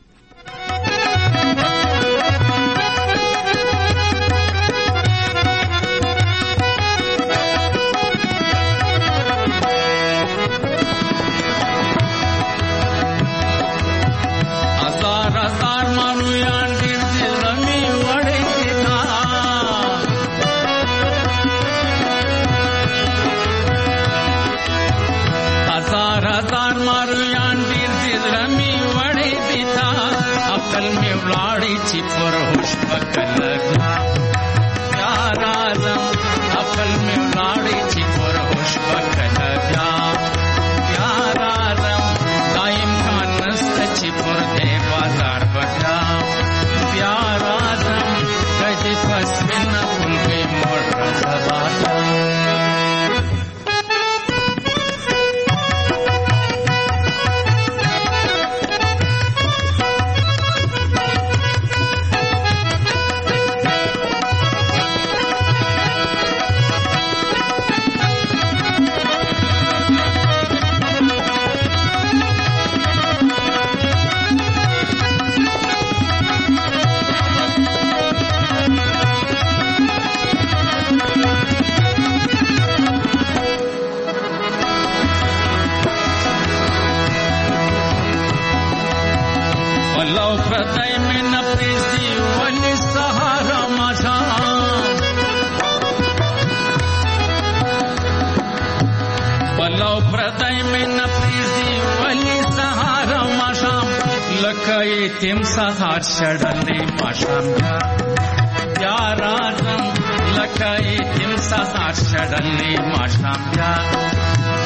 تم سهار شړلې ماشام پیار اعظم لکه تم سهار شړلې ماشام پیار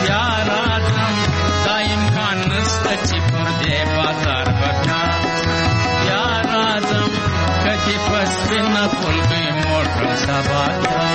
یا راځم دا امکان نسته چې پر دې بازار بکا یا راځم کدی پس بنا خلګي موټر سبا